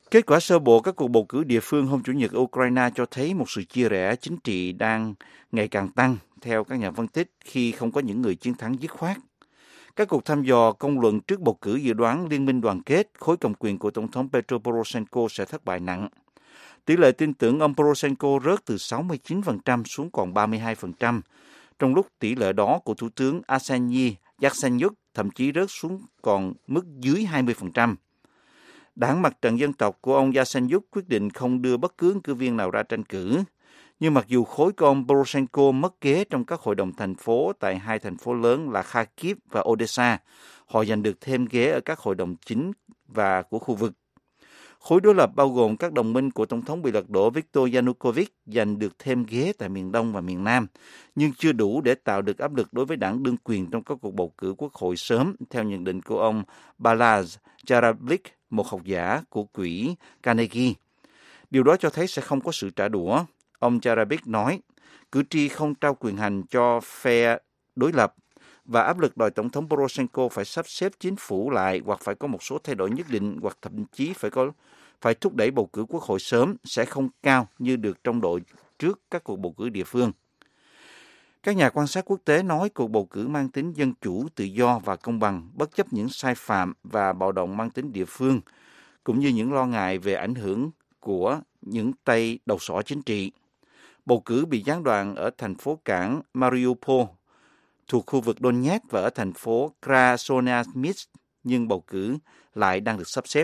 Kết quả sơ bộ các cuộc bầu cử địa phương hôm Chủ nhật ở Ukraine cho thấy một sự chia rẽ chính trị đang ngày càng tăng, theo các nhà phân tích, khi không có những người chiến thắng dứt khoát. Các cuộc thăm dò công luận trước bầu cử dự đoán Liên minh đoàn kết, khối cầm quyền của Tổng thống Petro Poroshenko sẽ thất bại nặng. Tỷ lệ tin tưởng ông Poroshenko rớt từ sáu mươi chín phần trăm xuống còn ba mươi hai phần trăm, trong lúc tỷ lệ đó của Thủ tướng Arsenij Yatsenyuk thậm chí rớt xuống còn mức dưới hai mươi phần trăm. Đảng Mặt trận Dân tộc của ông Yatsenyuk quyết định không đưa bất cứ ứng cử viên nào ra tranh cử. Nhưng mặc dù khối của ông Poroshenko mất ghế trong các hội đồng thành phố tại hai thành phố lớn là Kharkiv và Odessa, họ giành được thêm ghế ở các hội đồng chính và của khu vực. Khối đối lập bao gồm các đồng minh của Tổng thống bị lật đổ Viktor Yanukovych giành được thêm ghế tại miền Đông và miền Nam, nhưng chưa đủ để tạo được áp lực đối với đảng đương quyền trong các cuộc bầu cử quốc hội sớm, theo nhận định của ông Balázs Jarablik, một học giả của quỹ Carnegie. Điều đó cho thấy sẽ không có sự trả đũa. Ông Jarablik nói, cử tri không trao quyền hành cho phe đối lập và áp lực đòi Tổng thống Poroshenko phải sắp xếp chính phủ lại hoặc phải có một số thay đổi nhất định hoặc thậm chí phải có phải thúc đẩy bầu cử quốc hội sớm sẽ không cao như được trong đội trước các cuộc bầu cử địa phương. Các nhà quan sát quốc tế nói cuộc bầu cử mang tính dân chủ, tự do và công bằng, bất chấp những sai phạm và bạo động mang tính địa phương, cũng như những lo ngại về ảnh hưởng của những tay đầu sỏ chính trị. Bầu cử bị gián đoạn ở thành phố cảng Mariupol, thuộc khu vực Donetsk và ở thành phố Krasnoyarsk, nhưng bầu cử lại đang được sắp xếp.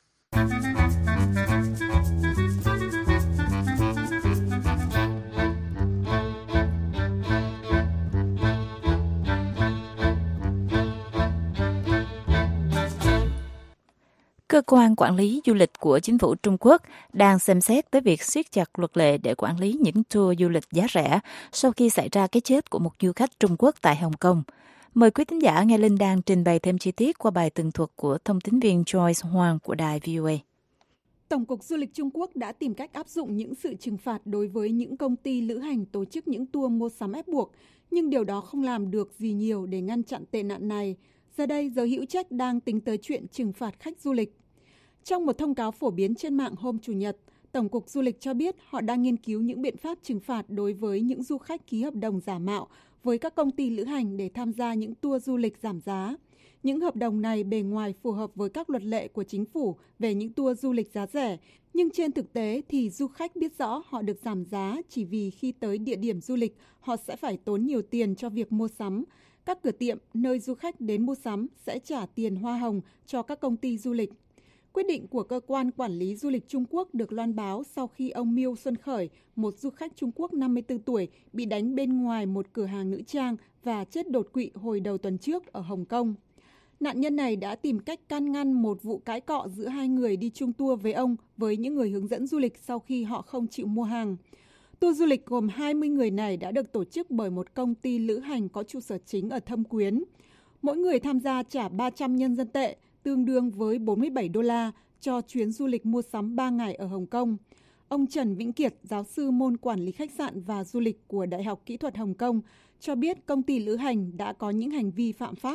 Cơ quan quản lý du lịch của chính phủ Trung Quốc đang xem xét tới việc siết chặt luật lệ để quản lý những tour du lịch giá rẻ sau khi xảy ra cái chết của một du khách Trung Quốc tại Hồng Kông. Mời quý thính giả nghe Linh Đan trình bày thêm chi tiết qua bài tường thuật của thông tín viên Joyce Huang của đài vê o a. Tổng cục Du lịch Trung Quốc đã tìm cách áp dụng những sự trừng phạt đối với những công ty lữ hành tổ chức những tour mua sắm ép buộc, nhưng điều đó không làm được gì nhiều để ngăn chặn tệ nạn này. Giờ đây, giới hữu trách đang tính tới chuyện trừng phạt khách du lịch. Trong một thông cáo phổ biến trên mạng hôm Chủ nhật, Tổng cục Du lịch cho biết họ đang nghiên cứu những biện pháp trừng phạt đối với những du khách ký hợp đồng giả mạo với các công ty lữ hành để tham gia những tour du lịch giảm giá. Những hợp đồng này bề ngoài phù hợp với các luật lệ của chính phủ về những tour du lịch giá rẻ, nhưng trên thực tế thì du khách biết rõ họ được giảm giá chỉ vì khi tới địa điểm du lịch họ sẽ phải tốn nhiều tiền cho việc mua sắm. Các cửa tiệm nơi du khách đến mua sắm sẽ trả tiền hoa hồng cho các công ty du lịch. Quyết định của cơ quan quản lý du lịch Trung Quốc được loan báo sau khi ông Miêu Xuân Khởi, một du khách Trung Quốc năm mươi tư tuổi, bị đánh bên ngoài một cửa hàng nữ trang và chết đột quỵ hồi đầu tuần trước ở Hồng Kông. Nạn nhân này đã tìm cách can ngăn một vụ cãi cọ giữa hai người đi chung tour với ông với những người hướng dẫn du lịch sau khi họ không chịu mua hàng. Tour du lịch gồm hai mươi người này đã được tổ chức bởi một công ty lữ hành có trụ sở chính ở Thâm Quyến. Mỗi người tham gia trả ba trăm nhân dân tệ, tương đương với bốn mươi bảy đô la cho chuyến du lịch mua sắm ba ngày ở Hồng Kông. Ông Trần Vĩnh Kiệt, giáo sư môn quản lý khách sạn và du lịch của Đại học Kỹ thuật Hồng Kông, cho biết công ty lữ hành đã có những hành vi phạm pháp.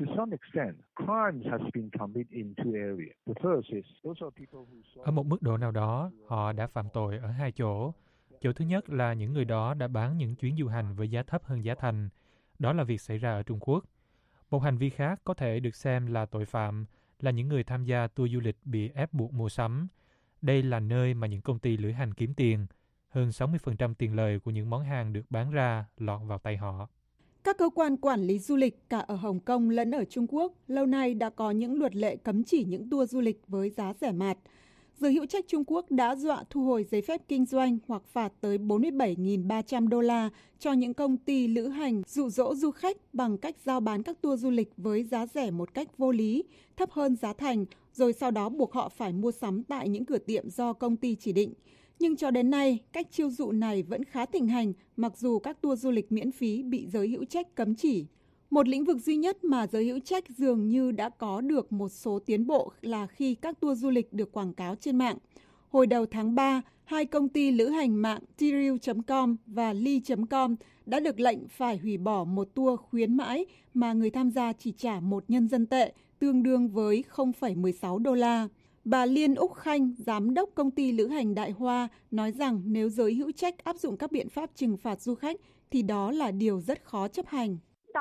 Ở một mức độ nào đó, họ đã phạm tội ở hai chỗ. Chỗ thứ nhất là những người đó đã bán những chuyến du hành với giá thấp hơn giá thành. Đó là việc xảy ra ở Trung Quốc. Một hành vi khác có thể được xem là tội phạm là những người tham gia tour du lịch bị ép buộc mua sắm. Đây là nơi mà những công ty lữ hành kiếm tiền. Hơn sáu mươi phần trăm tiền lời của những món hàng được bán ra lọt vào tay họ. Các cơ quan quản lý du lịch cả ở Hồng Kông lẫn ở Trung Quốc lâu nay đã có những luật lệ cấm chỉ những tour du lịch với giá rẻ mạt. Giới hữu trách Trung Quốc đã dọa thu hồi giấy phép kinh doanh hoặc phạt tới bốn mươi bảy nghìn ba trăm đô la cho những công ty lữ hành dụ dỗ du khách bằng cách giao bán các tour du lịch với giá rẻ một cách vô lý, thấp hơn giá thành, rồi sau đó buộc họ phải mua sắm tại những cửa tiệm do công ty chỉ định. Nhưng cho đến nay, cách chiêu dụ này vẫn khá thịnh hành mặc dù các tour du lịch miễn phí bị giới hữu trách cấm chỉ. Một lĩnh vực duy nhất mà giới hữu trách dường như đã có được một số tiến bộ là khi các tour du lịch được quảng cáo trên mạng. Hồi đầu tháng ba, hai công ty lữ hành mạng Tiriu chấm com và Lee chấm com đã được lệnh phải hủy bỏ một tour khuyến mãi mà người tham gia chỉ trả một nhân dân tệ, tương đương với không phẩy mười sáu đô la. Bà Liên Úc Khanh, giám đốc công ty lữ hành Đại Hoa, nói rằng nếu giới hữu trách áp dụng các biện pháp trừng phạt du khách thì đó là điều rất khó chấp hành.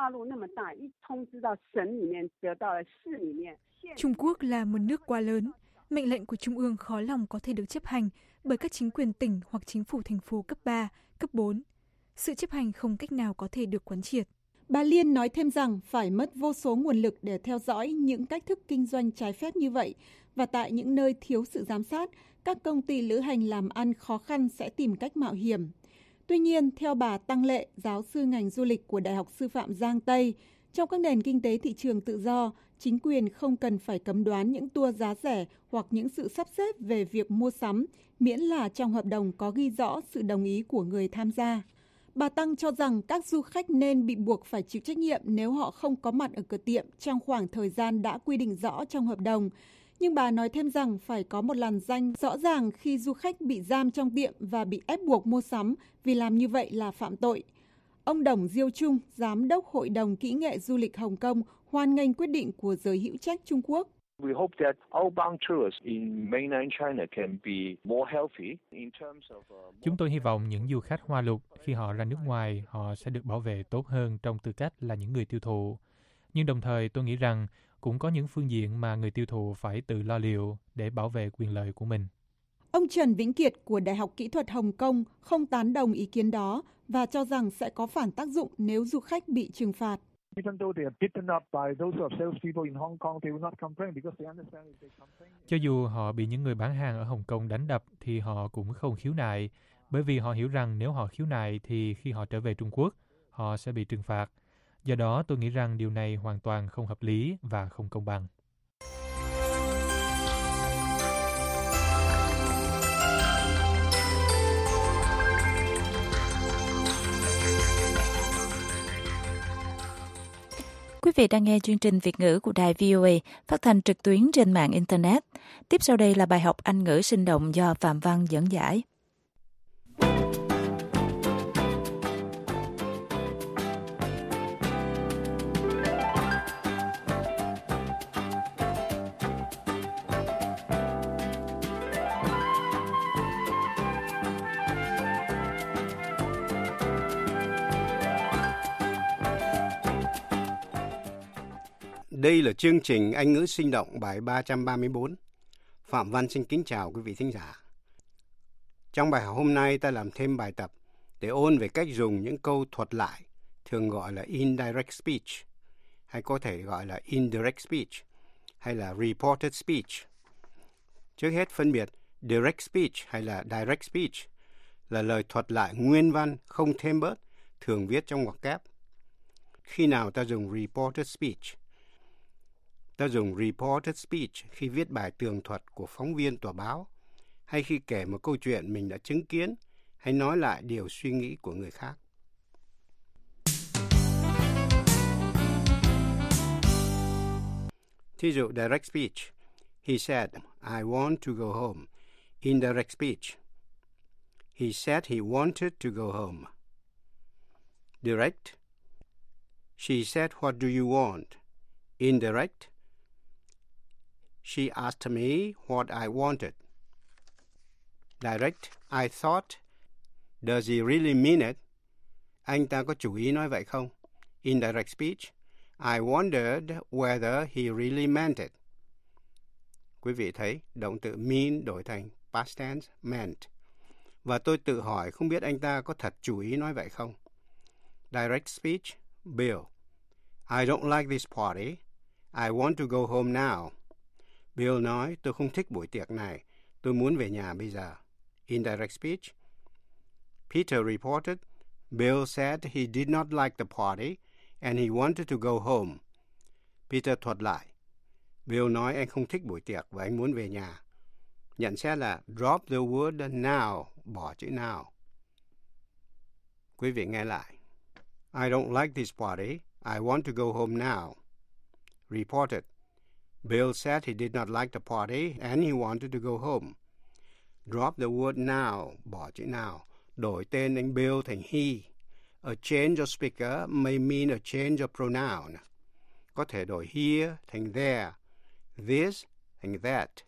Trung Quốc là một nước quá lớn, mệnh lệnh của Trung ương khó lòng có thể được chấp hành bởi các chính quyền tỉnh hoặc chính phủ thành phố cấp ba, cấp bốn. Sự chấp hành không cách nào có thể được quán triệt. Bà Liên nói thêm rằng phải mất vô số nguồn lực để theo dõi những cách thức kinh doanh trái phép như vậy, và tại những nơi thiếu sự giám sát, các công ty lữ hành làm ăn khó khăn sẽ tìm cách mạo hiểm. Tuy nhiên, theo bà Tăng Lệ, giáo sư ngành du lịch của Đại học Sư phạm Giang Tây, trong các nền kinh tế thị trường tự do, chính quyền không cần phải cấm đoán những tour giá rẻ hoặc những sự sắp xếp về việc mua sắm, miễn là trong hợp đồng có ghi rõ sự đồng ý của người tham gia. Bà Tăng cho rằng các du khách nên bị buộc phải chịu trách nhiệm nếu họ không có mặt ở cửa tiệm trong khoảng thời gian đã quy định rõ trong hợp đồng. Nhưng bà nói thêm rằng phải có một làn ranh rõ ràng khi du khách bị giam trong tiệm và bị ép buộc mua sắm, vì làm như vậy là phạm tội. Ông Đồng Diêu Trung, giám đốc Hội đồng Kỹ nghệ Du lịch Hồng Kông, hoan nghênh quyết định của giới hữu trách Trung Quốc. Chúng tôi hy vọng những du khách Hoa Lục khi họ ra nước ngoài, họ sẽ được bảo vệ tốt hơn trong tư cách là những người tiêu thụ. Nhưng đồng thời tôi nghĩ rằng cũng có những phương diện mà người tiêu thụ phải tự lo liệu để bảo vệ quyền lợi của mình. Ông Trần Vĩnh Kiệt của Đại học Kỹ thuật Hồng Kông không tán đồng ý kiến đó và cho rằng sẽ có phản tác dụng nếu du khách bị trừng phạt. Cho dù họ bị những người bán hàng ở Hồng Kông đánh đập thì họ cũng không khiếu nại, bởi vì họ hiểu rằng nếu họ khiếu nại thì khi họ trở về Trung Quốc, họ sẽ bị trừng phạt. Do đó tôi nghĩ rằng điều này hoàn toàn không hợp lý và không công bằng. Quý vị đang nghe chương trình Việt ngữ của đài vê o a phát thanh trực tuyến trên mạng Internet. Tiếp sau đây là bài học Anh ngữ sinh động do Phạm Văn dẫn giải. Đây là chương trình Anh ngữ sinh động bài ba trăm ba mươi bốn. Phạm Văn xin kính chào quý vị thính giả. Trong bài học hôm nay ta làm thêm bài tập để ôn về cách dùng những câu thuật lại, thường gọi là indirect speech, hay có thể gọi là indirect speech, hay là reported speech. Trước hết phân biệt direct speech hay là direct speech là lời thuật lại nguyên văn không thêm bớt, thường viết trong ngoặc kép. Khi nào ta dùng reported speech? Ta dùng reported speech khi viết bài tường thuật của phóng viên tòa báo, hay khi kể một câu chuyện mình đã chứng kiến, hay nói lại điều suy nghĩ của người khác. Thí dụ direct speech. He said, I want to go home. Indirect speech. He said he wanted to go home. Direct. She said, what do you want? Indirect. She asked me what I wanted. Direct. I thought, does he really mean it? Anh ta có chủ ý nói vậy không? Indirect speech. I wondered whether he really meant it. Quý vị thấy động từ mean đổi thành past tense meant. Và tôi tự hỏi không biết anh ta có thật chủ ý nói vậy không? Direct speech. Bill. I don't like this party. I want to go home now. Bill nói, tôi không thích buổi tiệc này. Tôi muốn về nhà bây giờ. Indirect speech. Peter reported, Bill said he did not like the party and he wanted to go home. Peter thuật lại. Bill nói anh không thích buổi tiệc và anh muốn về nhà. Nhận xét là drop the word now, bỏ chữ now. Quý vị nghe lại. I don't like this party. I want to go home now. Reported. Bill said he did not like the party and he wanted to go home. Drop the word now, bỏ chữ now. Đổi tên anh Bill thành he. A change of speaker may mean a change of pronoun. Có thể đổi here thành there, this thành that,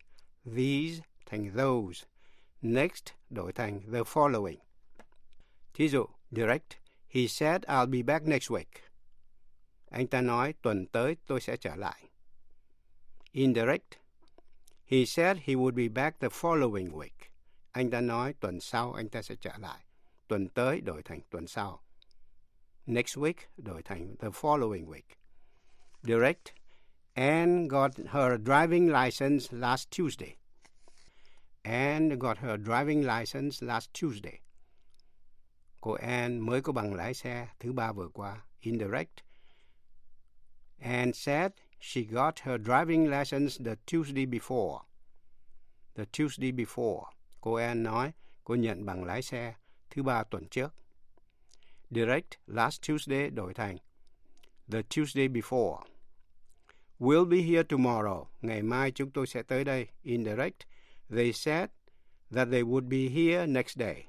these thành those. Next đổi thành the following. Thí dụ, direct, he said I'll be back next week. Anh ta nói tuần tới tôi sẽ trở lại. Indirect, he said he would be back the following week. Anh ta nói tuần sau anh ta sẽ trở lại. Tuần tới đổi thành tuần sau. Next week đổi thành the following week. Direct, Anne got her driving license last Tuesday. Anne got her driving license last Tuesday. Cô Anne mới có bằng lái xe thứ ba vừa qua. Indirect, Anne said she got her driving license the Tuesday before. The Tuesday before. Cô Anne nói cô nhận bằng lái xe thứ ba tuần trước. Direct, last Tuesday đổi thành the Tuesday before. We'll be here tomorrow. Ngày mai chúng tôi sẽ tới đây. Indirect, they said that they would be here next day.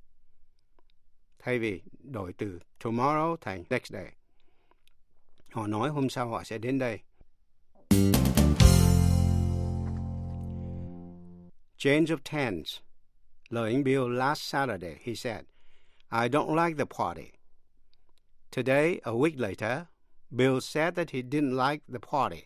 Thay vì đổi từ tomorrow thành next day. Họ nói hôm sau họ sẽ đến đây. Change of tense. Lời anh Bill last Saturday, he said, I don't like the party. Today, a week later, Bill said that he didn't like the party.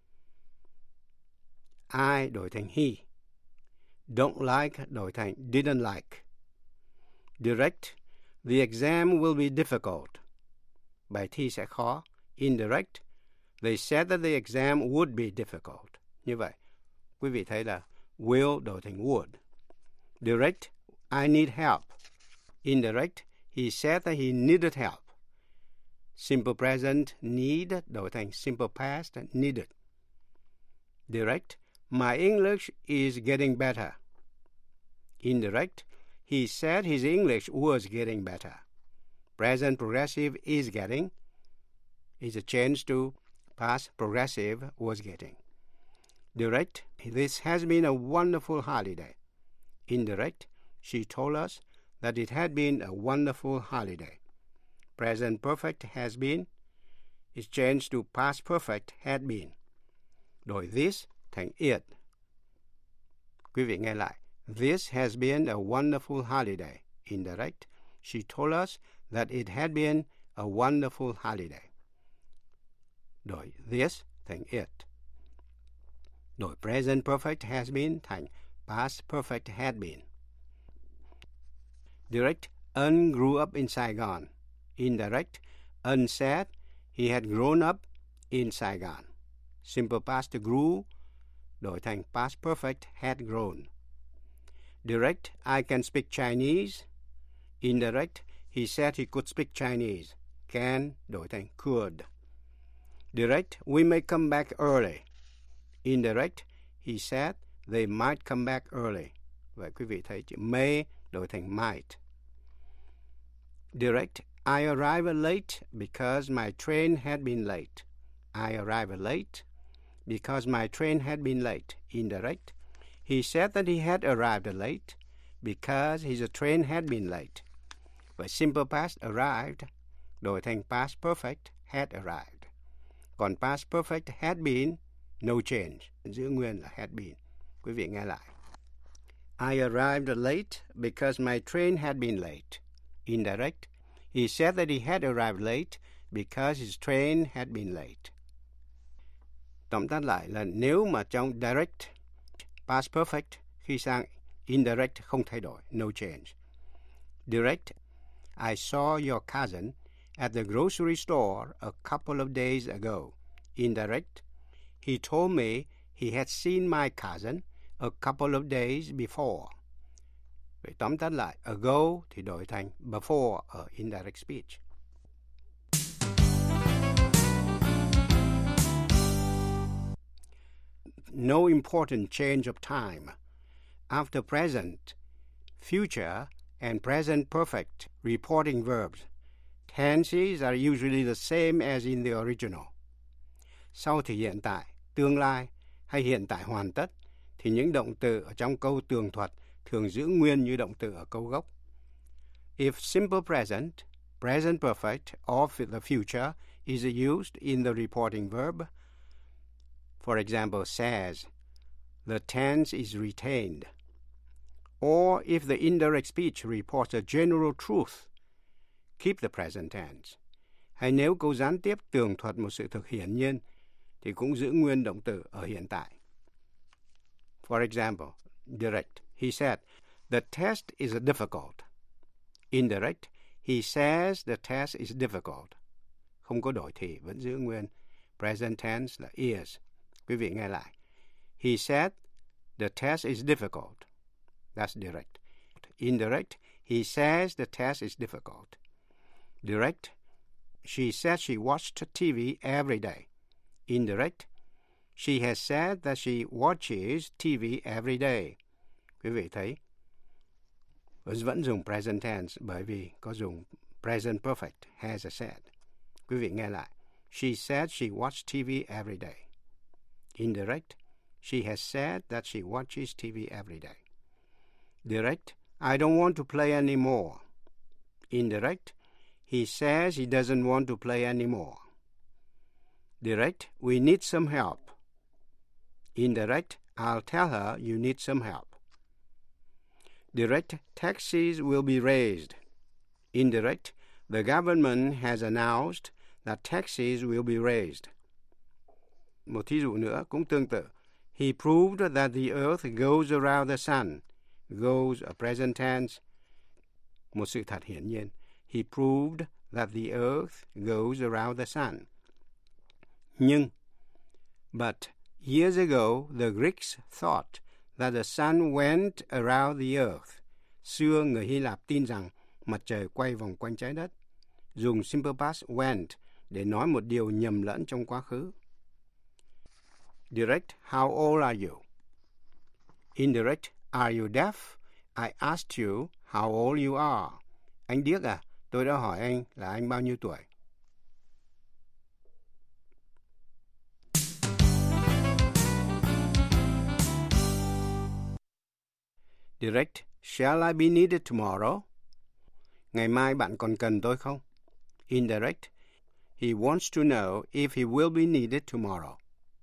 I đổi thành he. Don't like đổi thành didn't like. Direct, the exam will be difficult. Bài thi sẽ khó. Indirect, they said that the exam would be difficult. Như vậy, quý vị thấy là will đổi thành would. Direct, I need help. Indirect, he said that he needed help. Simple present, need đổi thành simple past, needed. Direct, my English is getting better. Indirect, he said his English was getting better. Present progressive is getting is a change to past progressive was getting. Direct, this has been a wonderful holiday. Indirect, she told us that it had been a wonderful holiday. Present perfect has been is changed to past perfect had been. Đổi this thành it. Quý vị nghe lại. This has been a wonderful holiday. Indirect, she told us that it had been a wonderful holiday. Đổi this thành it. Đổi present perfect has been thành past perfect had been. Direct, Un grew up in Saigon. Indirect, Un said he had grown up in Saigon. Simple past grew đổi thành past perfect had grown. Direct, I can speak Chinese. Indirect, he said he could speak Chinese. Can đổi thành could. Direct, we may come back early. Indirect, he said they might come back early. Vậy quý vị thấy chữ may đổi thành might. Direct, I arrived late because my train had been late. I arrived late because my train had been late. Indirect, he said that he had arrived late because his train had been late. Vậy simple past arrived đổi thành past perfect had arrived. Còn past perfect had been, no change, giữ nguyên là had been. Quý vị nghe lại. I arrived late because my train had been late. Indirect, he said that he had arrived late because his train had been late. Tóm tắt lại là nếu mà trong direct, past perfect, khi sang indirect không thay đổi, no change. Direct, I saw your cousin at the grocery store a couple of days ago. Indirect, he told me he had seen my cousin a couple of days before. Vậy tóm tắt lại, ago thì đổi thành before ở indirect speech. No important change of time. After present, future, and present perfect reporting verbs, tenses are usually the same as in the original. Sau thì hiện tại, tương lai hay hiện tại hoàn tất thì những động từ ở trong câu tường thuật thường giữ nguyên như động từ ở câu gốc. If simple present, present perfect, or the future is used in the reporting verb, for example, says, the tense is retained. Or if the indirect speech reports a general truth, keep the present tense. Hay nếu câu gián tiếp tường thuật một sự thực hiển nhiên, thì cũng giữ nguyên động từ ở hiện tại. For example, direct, he said, the test is difficult. Indirect, he says the test is difficult. Không có đổi thì vẫn giữ nguyên. Present tense là is. Quý vị nghe lại. He said the test is difficult. That's direct. Indirect, he says the test is difficult. Direct, she said she watched T V every day. Indirect, she has said that she watches T V every day. Quý vị thấy, vẫn dùng present tense bởi vì có dùng present perfect, has said. Quý vị nghe lại. She said she watched T V every day. Indirect, she has said that she watches T V every day. Direct, I don't want to play anymore. Indirect, he says he doesn't want to play anymore. Direct, we need some help. Indirect, I'll tell her you need some help. Direct, taxes will be raised. Indirect, the government has announced that taxes will be raised. Một thí dụ nữa cũng tương tự. He proved that the earth goes around the sun. Goes a present tense. Một sự thật hiển nhiên. He proved that the earth goes around the sun. Nhưng, but years ago the Greeks thought that the sun went around the earth. Xưa người Hy Lạp tin rằng mặt trời quay vòng quanh trái đất. Dùng simple past went để nói một điều nhầm lẫn trong quá khứ. Direct, how old are you? Indirect, are you deaf? I asked you how old you are. Anh điếc à? Tôi đã hỏi anh là anh bao nhiêu tuổi. Direct, shall I be needed tomorrow? Ngày mai bạn còn cần tôi không? Indirect, he wants to know if he will be needed tomorrow.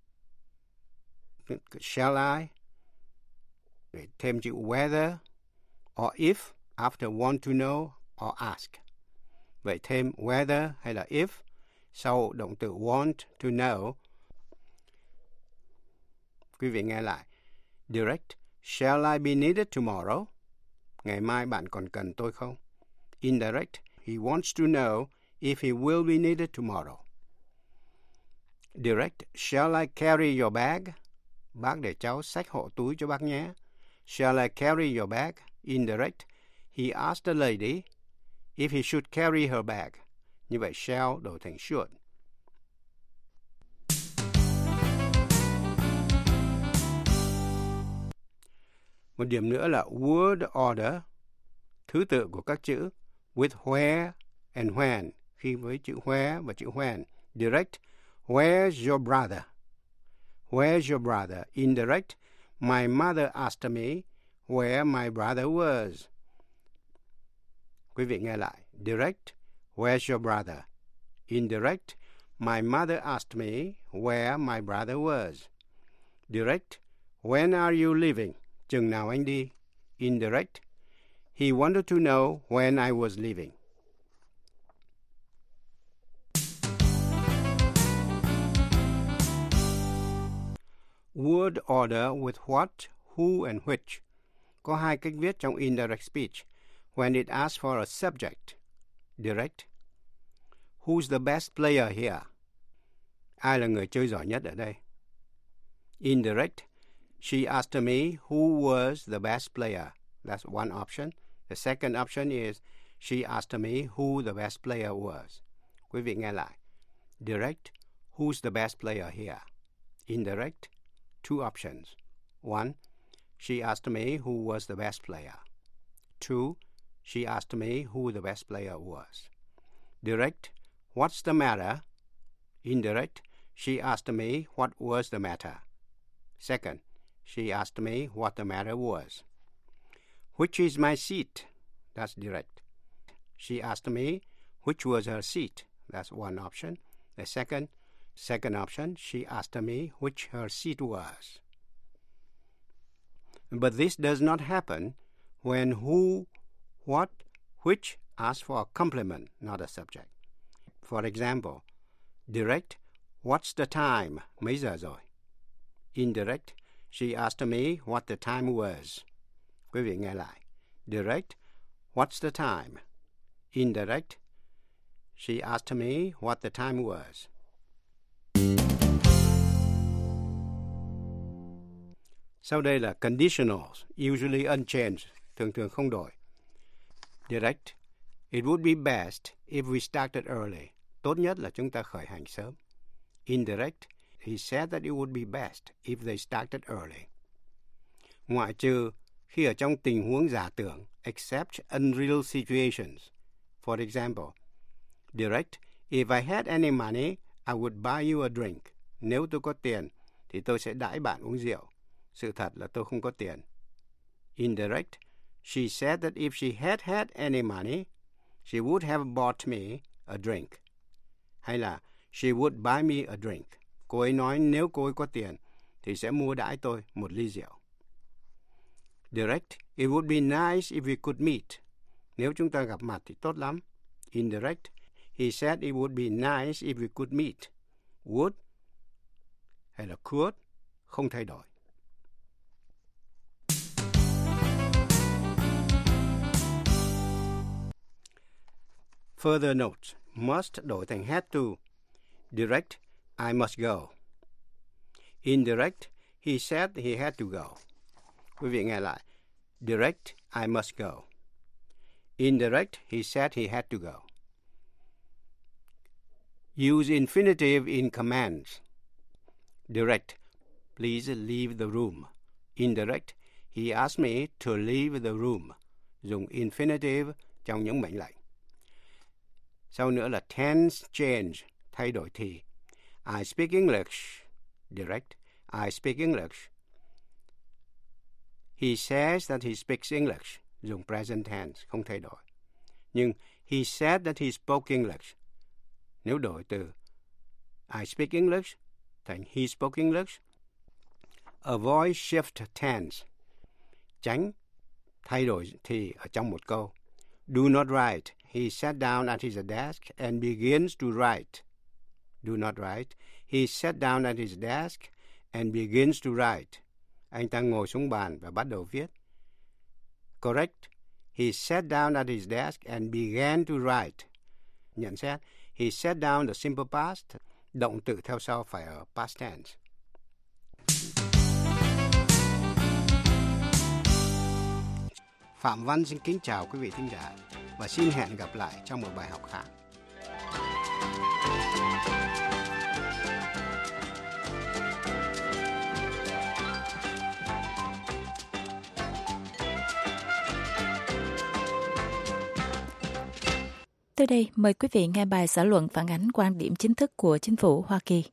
Shall I? Thêm chữ whether or if after want to know or ask. Vậy thêm whether hay là if sau động từ want to know. Quý vị nghe lại. Direct, shall I be needed tomorrow? Ngày mai bạn còn cần tôi không? Indirect, he wants to know if he will be needed tomorrow. Direct, shall I carry your bag? Bác để cháu xách hộ túi cho bác nhé. Shall I carry your bag? Indirect, he asked the lady if he should carry her bag. Như vậy shall đổi thành should. Một điểm nữa là word order, thứ tự của các chữ with where and when, khi với chữ where và chữ when. Direct, where's your brother? Where's your brother? Indirect, my mother asked me where my brother was. Quý vị nghe lại. Direct, where's your brother? Indirect, my mother asked me where my brother was. Direct, when are you leaving? Chừng nào anh đi? Indirect, he wanted to know when I was leaving. Word order with what, who, and which. Có hai cách viết trong indirect speech. When it asks for a subject. Direct, who's the best player here? Ai là người chơi giỏi nhất ở đây? Indirect, she asked me who was the best player. That's one option. The second option is she asked me who the best player was. Quý vị nghe lại. Direct, who's the best player here? Indirect, two options. One, she asked me who was the best player. Two, she asked me who the best player was. Direct, what's the matter? Indirect, she asked me what was the matter. Second, she asked me what the matter was. Which is my seat? That's direct. She asked me which was her seat. That's one option. The second, second option, she asked me which her seat was. But this does not happen when who, what, which ask for a complement, not a subject. For example, direct, what's the time? Mấy giờ rồi? Indirect, she asked me what the time was. Quý vị nghe lại. Direct, what's the time? Indirect, she asked me what the time was. Sau đây là conditionals, usually unchanged, thường thường không đổi. Direct, it would be best if we started early. Tốt nhất là chúng ta khởi hành sớm. Indirect, he said that it would be best if they started early. Ngoại trừ khi ở trong tình huống giả tưởng, except unreal situations. For example, direct, if I had any money, I would buy you a drink. Nếu tôi có tiền, thì tôi sẽ đãi bạn uống rượu. Sự thật là tôi không có tiền. Indirect, she said that if she had had any money, she would have bought me a drink. Hay là she would buy me a drink. Cô ấy nói nếu cô ấy có tiền, thì sẽ mua đãi tôi một ly rượu. Direct, it would be nice if we could meet. Nếu chúng ta gặp mặt thì tốt lắm. Indirect, he said it would be nice if we could meet. Would hay là could không thay đổi. Further notes, must đổi thành had to. Direct, I must go. Indirect, he said he had to go. Quý vị nghe lại. Direct, I must go. Indirect, he said he had to go. Use infinitive in commands. Direct, please leave the room. Indirect, he asked me to leave the room. Dùng infinitive trong những mệnh lệnh. Sau nữa là tense change, thay đổi thì. I speak English. Direct, I speak English. He says that he speaks English. Dùng present tense, không thay đổi. Nhưng he said that he spoke English. Nếu đổi từ I speak English thành he spoke English. Avoid shift tense. Tránh thay đổi thì ở trong một câu. Do not write. He sat down at his desk and begins to write. Do not write. He sat down at his desk and begins to write. Anh ta ngồi xuống bàn và bắt đầu viết. Correct. He sat down at his desk and began to write. Nhận xét. He sat down the simple past. Động từ theo sau phải ở past tense. Phạm Văn xin kính chào quý vị thính giả và xin hẹn gặp lại trong một bài học khác. Tới đây, mời quý vị nghe bài xã luận phản ánh quan điểm chính thức của chính phủ Hoa Kỳ.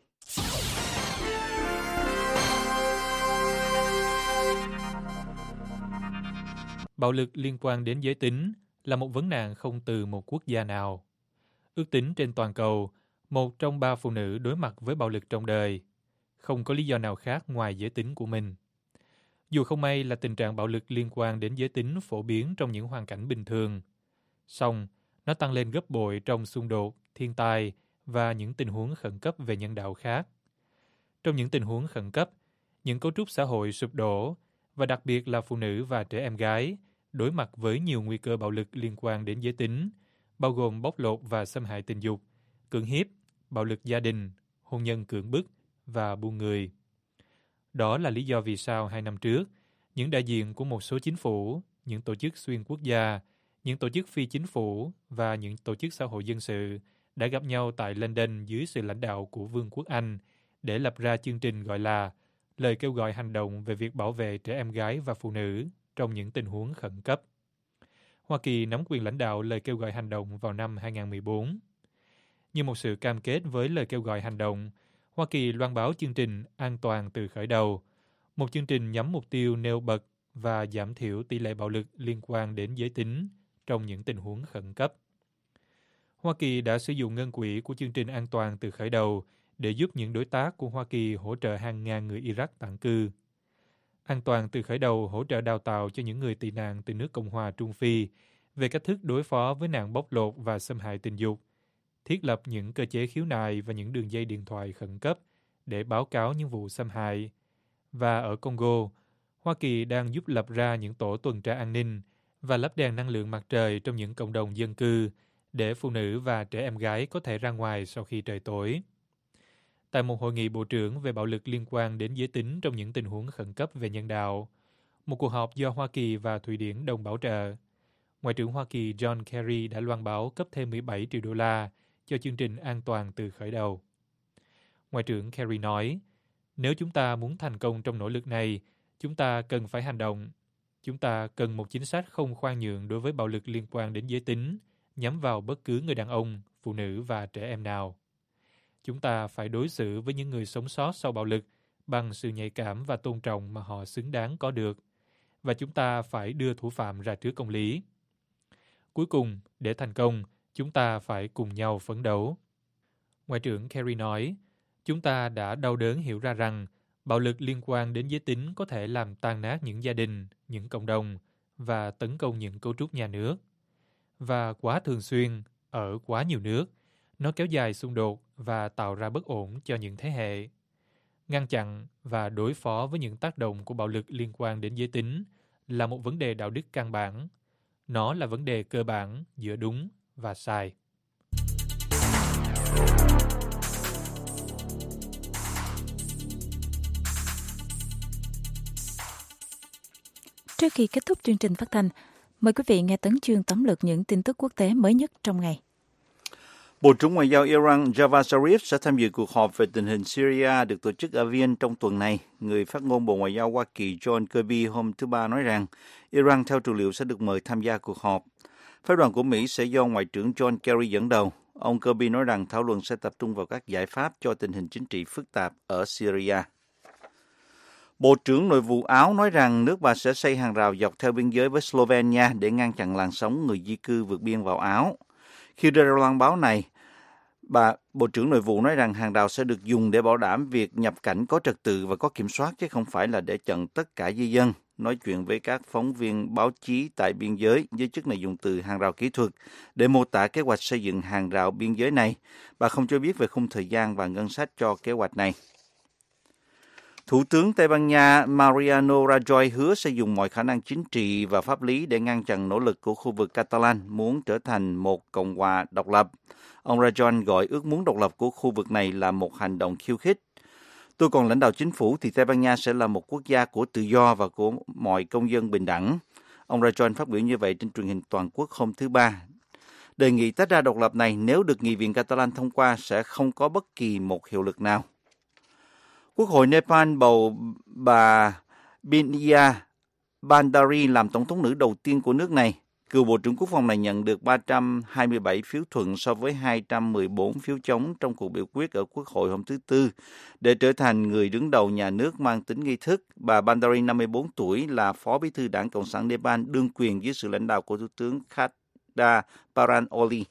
Bạo lực liên quan đến giới tính là một vấn nạn không từ một quốc gia nào. Ước tính trên toàn cầu, một trong ba phụ nữ đối mặt với bạo lực trong đời, không có lý do nào khác ngoài giới tính của mình. Dù không may là tình trạng bạo lực liên quan đến giới tính phổ biến trong những hoàn cảnh bình thường, song nó tăng lên gấp bội trong xung đột, thiên tai và những tình huống khẩn cấp về nhân đạo khác. Trong những tình huống khẩn cấp, những cấu trúc xã hội sụp đổ, và đặc biệt là phụ nữ và trẻ em gái, đối mặt với nhiều nguy cơ bạo lực liên quan đến giới tính, bao gồm bóc lột và xâm hại tình dục, cưỡng hiếp, bạo lực gia đình, hôn nhân cưỡng bức và buôn người. Đó là lý do vì sao hai năm trước, những đại diện của một số chính phủ, những tổ chức xuyên quốc gia, những tổ chức phi chính phủ và những tổ chức xã hội dân sự đã gặp nhau tại London dưới sự lãnh đạo của Vương quốc Anh để lập ra chương trình gọi là lời kêu gọi hành động về việc bảo vệ trẻ em gái và phụ nữ trong những tình huống khẩn cấp. Hoa Kỳ nắm quyền lãnh đạo lời kêu gọi hành động vào năm hai không một bốn. Như một sự cam kết với lời kêu gọi hành động, Hoa Kỳ loan báo chương trình An toàn từ khởi đầu, một chương trình nhắm mục tiêu nêu bật và giảm thiểu tỷ lệ bạo lực liên quan đến giới tính trong những tình huống khẩn cấp. Hoa Kỳ đã sử dụng ngân quỹ của chương trình An toàn từ khởi đầu để giúp những đối tác của Hoa Kỳ hỗ trợ hàng ngàn người Iraq tản cư. An toàn từ khởi đầu hỗ trợ đào tạo cho những người tị nạn từ nước Cộng hòa Trung Phi về cách thức đối phó với nạn bóc lột và xâm hại tình dục, thiết lập những cơ chế khiếu nại và những đường dây điện thoại khẩn cấp để báo cáo những vụ xâm hại. Và ở Congo, Hoa Kỳ đang giúp lập ra những tổ tuần tra an ninh và lắp đèn năng lượng mặt trời trong những cộng đồng dân cư để phụ nữ và trẻ em gái có thể ra ngoài sau khi trời tối. Tại một hội nghị bộ trưởng về bạo lực liên quan đến giới tính trong những tình huống khẩn cấp về nhân đạo, một cuộc họp do Hoa Kỳ và Thụy Điển đồng bảo trợ, Ngoại trưởng Hoa Kỳ John Kerry đã loan báo cấp thêm mười bảy triệu đô la cho chương trình an toàn từ khởi đầu. Ngoại trưởng Kerry nói, nếu chúng ta muốn thành công trong nỗ lực này, chúng ta cần phải hành động. Chúng ta cần một chính sách không khoan nhượng đối với bạo lực liên quan đến giới tính, nhắm vào bất cứ người đàn ông, phụ nữ và trẻ em nào. Chúng ta phải đối xử với những người sống sót sau bạo lực bằng sự nhạy cảm và tôn trọng mà họ xứng đáng có được. Và chúng ta phải đưa thủ phạm ra trước công lý. Cuối cùng, để thành công, chúng ta phải cùng nhau phấn đấu. Ngoại trưởng Kerry nói, chúng ta đã đau đớn hiểu ra rằng bạo lực liên quan đến giới tính có thể làm tan nát những gia đình, những cộng đồng và tấn công những cấu trúc nhà nước. Và quá thường xuyên, ở quá nhiều nước, nó kéo dài xung đột và tạo ra bất ổn cho những thế hệ. Ngăn chặn và đối phó với những tác động của bạo lực liên quan đến giới tính là một vấn đề đạo đức căn bản. Nó là vấn đề cơ bản giữa đúng và sai. Trước khi kết thúc chương trình phát thanh, mời quý vị nghe Tấn Chương tóm lược những tin tức quốc tế mới nhất trong ngày. Bộ trưởng Ngoại giao Iran Javad Zarif sẽ tham dự cuộc họp về tình hình Syria được tổ chức ở Viên trong tuần này. Người phát ngôn Bộ Ngoại giao Hoa Kỳ John Kirby hôm thứ Ba nói rằng Iran theo trù liệu sẽ được mời tham gia cuộc họp. Phái đoàn của Mỹ sẽ do Ngoại trưởng John Kerry dẫn đầu. Ông Kirby nói rằng thảo luận sẽ tập trung vào các giải pháp cho tình hình chính trị phức tạp ở Syria. Bộ trưởng Nội vụ Áo nói rằng nước bà sẽ xây hàng rào dọc theo biên giới với Slovenia để ngăn chặn làn sóng người di cư vượt biên vào Áo. Khi đưa ra loan báo này, bà Bộ trưởng Nội vụ nói rằng hàng rào sẽ được dùng để bảo đảm việc nhập cảnh có trật tự và có kiểm soát, chứ không phải là để chặn tất cả di dân. Nói chuyện với các phóng viên báo chí tại biên giới, giới chức này dùng từ hàng rào kỹ thuật để mô tả kế hoạch xây dựng hàng rào biên giới này. Bà không cho biết về khung thời gian và ngân sách cho kế hoạch này. Thủ tướng Tây Ban Nha Mariano Rajoy hứa sẽ dùng mọi khả năng chính trị và pháp lý để ngăn chặn nỗ lực của khu vực Catalan muốn trở thành một cộng hòa độc lập. Ông Rajoy gọi ước muốn độc lập của khu vực này là một hành động khiêu khích. Tôi còn lãnh đạo chính phủ thì Tây Ban Nha sẽ là một quốc gia của tự do và của mọi công dân bình đẳng. Ông Rajoy phát biểu như vậy trên truyền hình toàn quốc hôm thứ Ba. Đề nghị tách ra độc lập này nếu được Nghị viện Catalan thông qua sẽ không có bất kỳ một hiệu lực nào. Quốc hội Nepal bầu bà Binaya Bandari làm tổng thống nữ đầu tiên của nước này. Cựu Bộ trưởng Quốc phòng này nhận được ba trăm hai mươi bảy phiếu thuận so với hai trăm mười bốn phiếu chống trong cuộc biểu quyết ở Quốc hội hôm thứ Tư để trở thành người đứng đầu nhà nước mang tính nghi thức. Bà Bandari, năm mươi bốn tuổi, là Phó Bí thư Đảng Cộng sản Nepal đương quyền dưới sự lãnh đạo của Thủ tướng Khadga Paran Oli.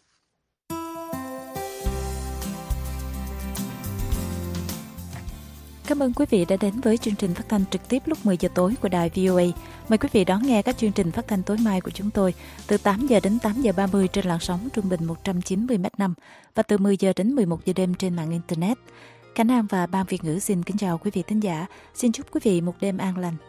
Cảm ơn quý vị đã đến với chương trình phát thanh trực tiếp lúc mười giờ tối của đài vê o a. Mời quý vị đón nghe các chương trình phát thanh tối mai của chúng tôi từ tám giờ đến tám giờ ba mươi trên làn sóng trung bình một trăm chín mươi mét năm và từ mười giờ đến mười một giờ đêm trên mạng Internet. Khánh An và Ban Việt ngữ xin kính chào quý vị thính giả. Xin chúc quý vị một đêm an lành.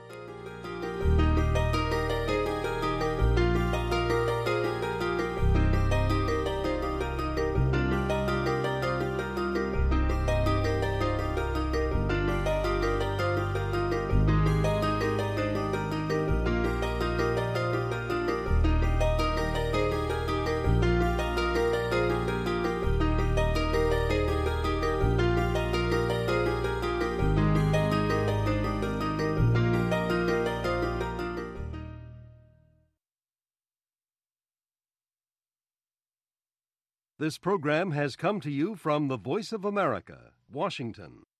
This program has come to you from the Voice of America, Washington.